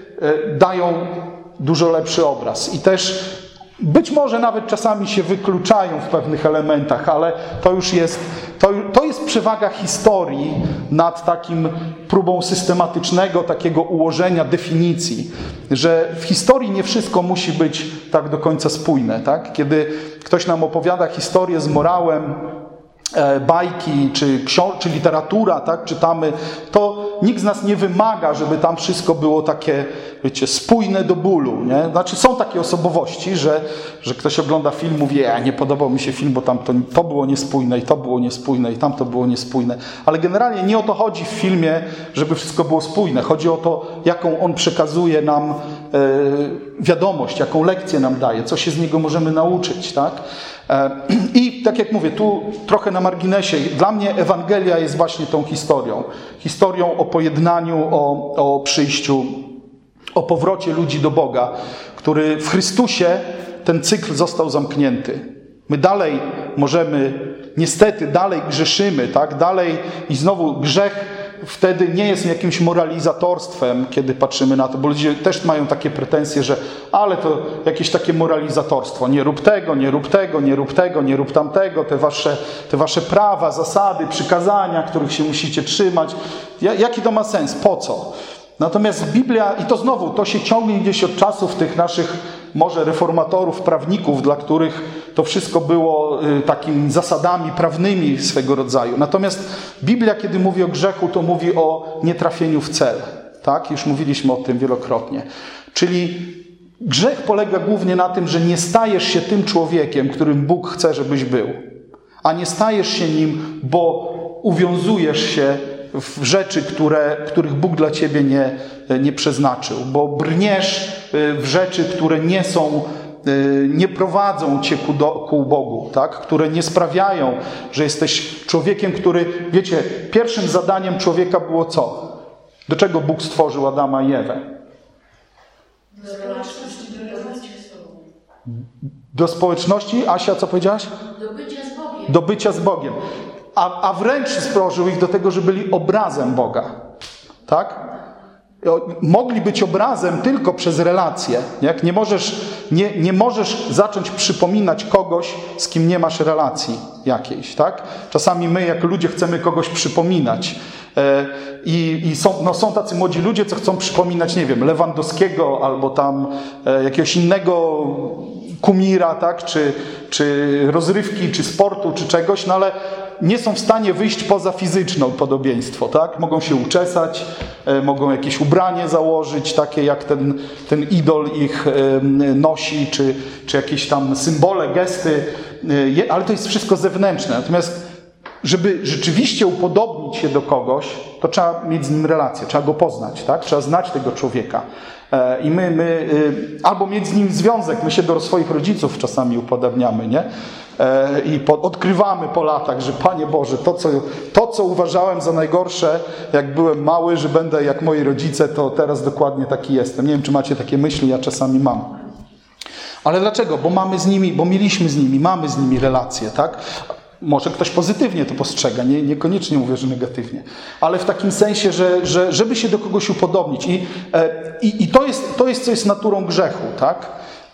y, dają dużo lepszy obraz. I też być może nawet czasami się wykluczają w pewnych elementach, ale to już jest, to, to jest przewaga historii nad takim próbą systematycznego takiego ułożenia definicji, że w historii nie wszystko musi być tak do końca spójne, tak? Kiedy ktoś nam opowiada historię z morałem, bajki, czy, książ- czy literatura, tak, czytamy, to nikt z nas nie wymaga, żeby tam wszystko było takie, wiecie, spójne do bólu, nie? Znaczy są takie osobowości, że, że ktoś ogląda film, mówi, ja nie podobał mi się film, bo tam to, to było niespójne i to było niespójne i tam to było niespójne. Ale generalnie nie o to chodzi w filmie, żeby wszystko było spójne. Chodzi o to, jaką on przekazuje nam e, wiadomość, jaką lekcję nam daje, co się z niego możemy nauczyć, tak? I tak jak mówię, tu trochę na marginesie, dla mnie Ewangelia jest właśnie tą historią. Historią o pojednaniu, o, o przyjściu, o powrocie ludzi do Boga, który w Chrystusie ten cykl został zamknięty. My dalej możemy, niestety dalej grzeszymy, tak? Dalej i znowu grzech wtedy nie jest jakimś moralizatorstwem, kiedy patrzymy na to, bo ludzie też mają takie pretensje, że ale to jakieś takie moralizatorstwo. Nie rób tego, nie rób tego, nie rób tego, nie rób tamtego, te wasze, te wasze prawa, zasady, przykazania, których się musicie trzymać. Jaki to ma sens? Po co? Natomiast Biblia, i to znowu, to się ciągnie gdzieś od czasów tych naszych może reformatorów, prawników, dla których to wszystko było takimi zasadami prawnymi swego rodzaju. Natomiast Biblia, kiedy mówi o grzechu, to mówi o nietrafieniu w cel. Tak? Już mówiliśmy o tym wielokrotnie. Czyli grzech polega głównie na tym, że nie stajesz się tym człowiekiem, którym Bóg chce, żebyś był. A nie stajesz się nim, bo uwiązujesz się w rzeczy, które, których Bóg dla ciebie nie, nie przeznaczył. Bo brniesz w rzeczy, które nie są, nie prowadzą cię ku, do, ku Bogu, tak? Które nie sprawiają, że jesteś człowiekiem, który, wiecie, pierwszym zadaniem człowieka było co? Do czego Bóg stworzył Adama i Ewę? Do społeczności, do bycia z Bogiem. Do społeczności, Asia, co powiedziałaś? Do bycia z Bogiem. Do bycia z Bogiem. A, a wręcz stworzył ich do tego, że byli obrazem Boga. Tak? Mogli być obrazem tylko przez relacje. Jak nie możesz, nie, nie możesz zacząć przypominać kogoś, z kim nie masz relacji jakiejś. Tak? Czasami my, jako ludzie, chcemy kogoś przypominać. I, i są, no są tacy młodzi ludzie, co chcą przypominać, nie wiem, Lewandowskiego albo tam e, jakiegoś innego kumira, tak? Czy, czy rozrywki, czy sportu, czy czegoś, no ale nie są w stanie wyjść poza fizyczne podobieństwo, tak? Mogą się uczesać, e, mogą jakieś ubranie założyć, takie jak ten, ten idol ich e, nosi, czy, czy jakieś tam symbole, gesty, e, je, ale to jest wszystko zewnętrzne. Natomiast żeby rzeczywiście upodobnić się do kogoś, to trzeba mieć z nim relację, trzeba go poznać, tak? Trzeba znać tego człowieka. E, I my, my y, albo mieć z nim związek, my się do swoich rodziców czasami upodabniamy, nie? E, I po, odkrywamy po latach, że Panie Boże, to co, to co uważałem za najgorsze, jak byłem mały, że będę jak moi rodzice, to teraz dokładnie taki jestem. Nie wiem, czy macie takie myśli, ja czasami mam. Ale dlaczego? Bo mamy z nimi, bo mieliśmy z nimi, mamy z nimi relacje, tak? Może ktoś pozytywnie to postrzega, nie, niekoniecznie mówię, że negatywnie. Ale w takim sensie, że, że żeby się do kogoś upodobnić. I, i, i to, jest, to jest, co jest naturą grzechu, tak?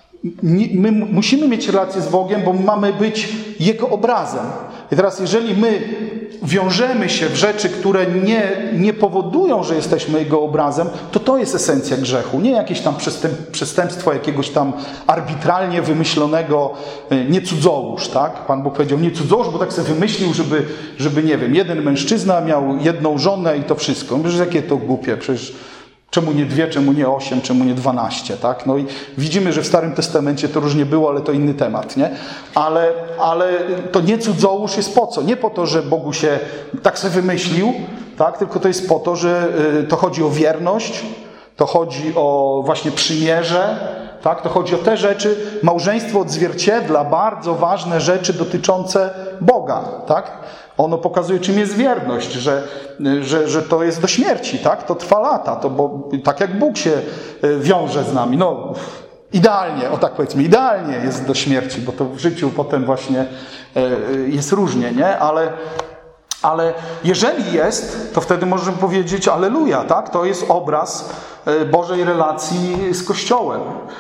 My musimy mieć relację z Bogiem, bo mamy być Jego obrazem. I teraz, jeżeli my wiążemy się w rzeczy, które nie, nie powodują, że jesteśmy Jego obrazem, to to jest esencja grzechu. Nie jakieś tam przestęp, przestępstwo jakiegoś tam arbitralnie wymyślonego nie cudzołóż, tak? Pan Bóg powiedział nie cudzołóż, bo tak sobie wymyślił, żeby, żeby nie wiem, jeden mężczyzna miał jedną żonę i to wszystko. Przecież jakie to głupie, przecież czemu nie dwie, czemu nie osiem, czemu nie dwanaście, tak? No i widzimy, że w Starym Testamencie to różnie było, ale to inny temat, nie? Ale, ale to nie cudzołóż jest po co? Nie po to, że Bogu się tak sobie wymyślił, tak? Tylko to jest po to, że to chodzi o wierność, to chodzi o właśnie przymierze, tak? To chodzi o te rzeczy. Małżeństwo odzwierciedla bardzo ważne rzeczy dotyczące Boga, tak? Ono pokazuje, czym jest wierność, że, że, że to jest do śmierci, tak? To trwa lata, to bo tak jak Bóg się wiąże z nami, no idealnie, o tak powiedzmy, idealnie jest do śmierci, bo to w życiu potem właśnie jest różnie, nie? Ale, ale jeżeli jest, to wtedy możemy powiedzieć alleluja, tak? To jest obraz Bożej relacji z Kościołem.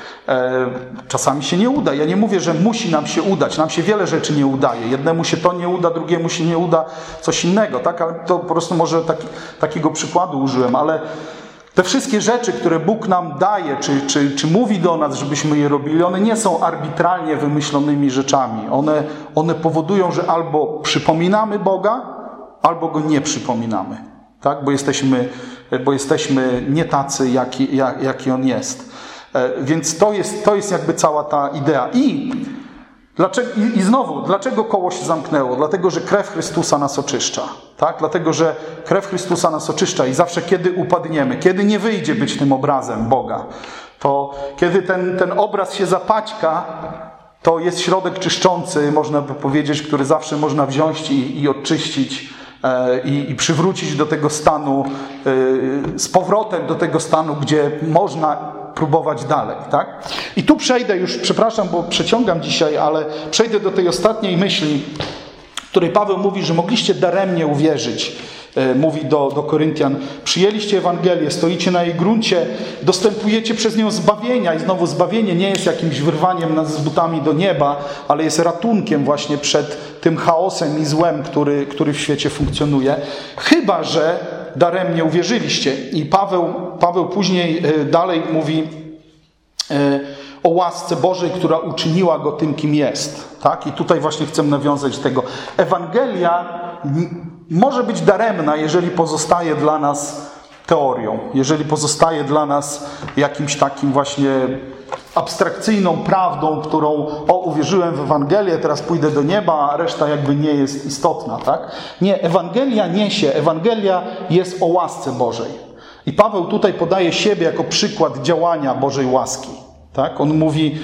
Czasami się nie uda. Ja nie mówię, że musi nam się udać. Nam się wiele rzeczy nie udaje. Jednemu się to nie uda, drugiemu się nie uda coś innego. Tak? Ale to po prostu może taki, takiego przykładu użyłem. Ale te wszystkie rzeczy, które Bóg nam daje, czy, czy, czy mówi do nas, żebyśmy je robili, one nie są arbitralnie wymyślonymi rzeczami. One, one powodują, że albo przypominamy Boga, albo Go nie przypominamy. Tak? Bo jesteśmy, bo jesteśmy nie tacy, jaki, jak, jaki On jest. Więc to jest, to jest jakby cała ta idea. I, dlaczego, i, i znowu, dlaczego koło się zamknęło? Dlatego, że krew Chrystusa nas oczyszcza. Tak? Dlatego, że krew Chrystusa nas oczyszcza i zawsze, kiedy upadniemy, kiedy nie wyjdzie być tym obrazem Boga, to kiedy ten, ten obraz się zapaćka, to jest środek czyszczący, można by powiedzieć, który zawsze można wziąć i, i odczyścić e, i, i przywrócić do tego stanu, e, z powrotem do tego stanu, gdzie można próbować dalej, tak? I tu przejdę już, przepraszam, bo przeciągam dzisiaj, ale przejdę do tej ostatniej myśli, w której Paweł mówi, że mogliście daremnie uwierzyć. Mówi do, do Koryntian, przyjęliście Ewangelię, stoicie na jej gruncie, dostępujecie przez nią zbawienia i znowu zbawienie nie jest jakimś wyrwaniem nas z butami do nieba, ale jest ratunkiem właśnie przed tym chaosem i złem, który, który w świecie funkcjonuje. Chyba że daremnie uwierzyliście. I Paweł, Paweł później dalej mówi o łasce Bożej, która uczyniła go tym, kim jest. Tak? I tutaj właśnie chcę nawiązać do tego. Ewangelia może być daremna, jeżeli pozostaje dla nas teorią, jeżeli pozostaje dla nas jakimś takim właśnie abstrakcyjną prawdą, którą o, uwierzyłem w Ewangelię, teraz pójdę do nieba, a reszta jakby nie jest istotna. Tak? Nie, Ewangelia niesie, Ewangelia jest o łasce Bożej. I Paweł tutaj podaje siebie jako przykład działania Bożej łaski. Tak? On mówi,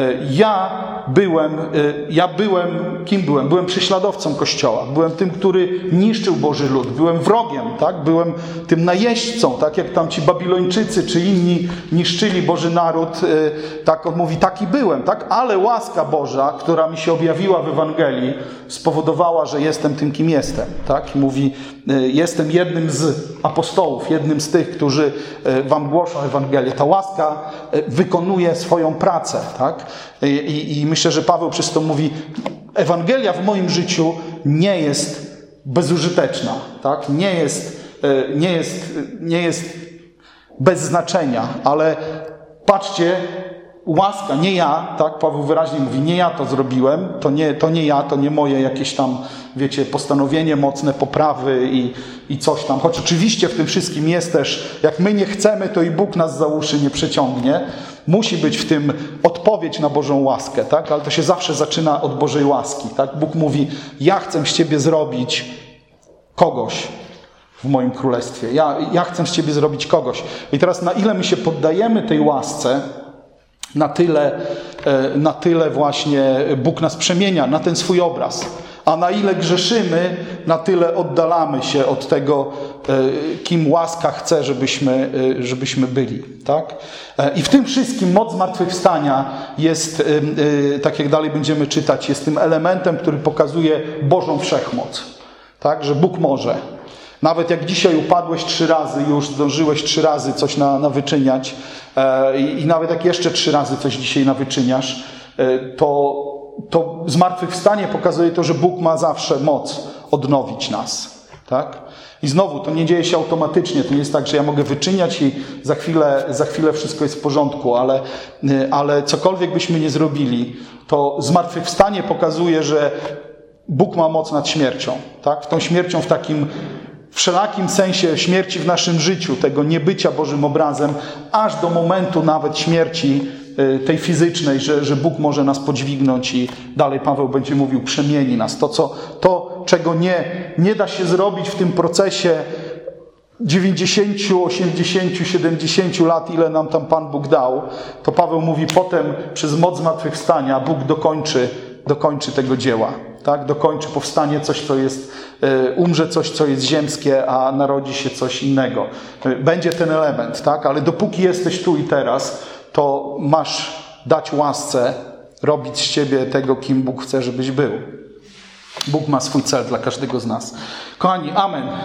ja byłem, ja byłem, kim byłem? Byłem prześladowcą Kościoła. Byłem tym, który niszczył Boży lud. Byłem wrogiem, tak? Byłem tym najeźdźcą, tak jak tam ci Babilończycy czy inni niszczyli Boży naród. Tak, on mówi, taki byłem, tak? Ale łaska Boża, która mi się objawiła w Ewangelii, spowodowała, że jestem tym, kim jestem. Tak? I mówi, jestem jednym z apostołów, jednym z tych, którzy wam głoszą Ewangelię. Ta łaska wykonuje swoją pracę. Tak? I, I myślę, że Paweł przez to mówi, Ewangelia w moim życiu nie jest bezużyteczna. Tak? Nie jest, nie jest, nie jest bez znaczenia, ale patrzcie, łaska, nie ja, tak? Paweł wyraźnie mówi, nie ja to zrobiłem, to nie, to nie ja, to nie moje jakieś tam, wiecie, postanowienie mocne, poprawy i, i coś tam. Choć oczywiście w tym wszystkim jest też, jak my nie chcemy, to i Bóg nas za uszy nie przeciągnie. Musi być w tym odpowiedź na Bożą łaskę, tak? Ale to się zawsze zaczyna od Bożej łaski, tak? Bóg mówi, ja chcę z ciebie zrobić kogoś w moim królestwie. Ja, ja chcę z ciebie zrobić kogoś. I teraz na ile my się poddajemy tej łasce, na tyle, na tyle właśnie Bóg nas przemienia, na ten swój obraz. A na ile grzeszymy, na tyle oddalamy się od tego, kim łaska chce, żebyśmy, żebyśmy byli. Tak? I w tym wszystkim moc zmartwychwstania jest, tak jak dalej będziemy czytać, jest tym elementem, który pokazuje Bożą wszechmoc. Tak? Że Bóg może. Nawet jak dzisiaj upadłeś trzy razy, już zdążyłeś trzy razy coś na, nawyczyniać e, i, i nawet jak jeszcze trzy razy coś dzisiaj nawyczyniasz, e, to, to zmartwychwstanie pokazuje to, że Bóg ma zawsze moc odnowić nas. Tak? I znowu, to nie dzieje się automatycznie. To nie jest tak, że ja mogę wyczyniać i za chwilę, za chwilę wszystko jest w porządku, ale, ale cokolwiek byśmy nie zrobili, to zmartwychwstanie pokazuje, że Bóg ma moc nad śmiercią. Tak? Tą śmiercią w takim wszelakim sensie śmierci w naszym życiu, tego niebycia Bożym obrazem, aż do momentu nawet śmierci tej fizycznej, że, że Bóg może nas podźwignąć i dalej Paweł będzie mówił, przemieni nas. To, co, to czego nie, nie da się zrobić w tym procesie dziewięćdziesiąt, osiemdziesiąt, siedemdziesiąt lat, ile nam tam Pan Bóg dał, to Paweł mówi, potem przez moc zmartwychwstania Bóg dokończy, dokończy tego dzieła. Tak? Dokończy powstanie coś, co jest, umrze coś, co jest ziemskie, a narodzi się coś innego. Będzie ten element, tak? Ale dopóki jesteś tu i teraz, to masz dać łasce, robić z ciebie tego, kim Bóg chce, żebyś był. Bóg ma swój cel dla każdego z nas. Kochani, amen.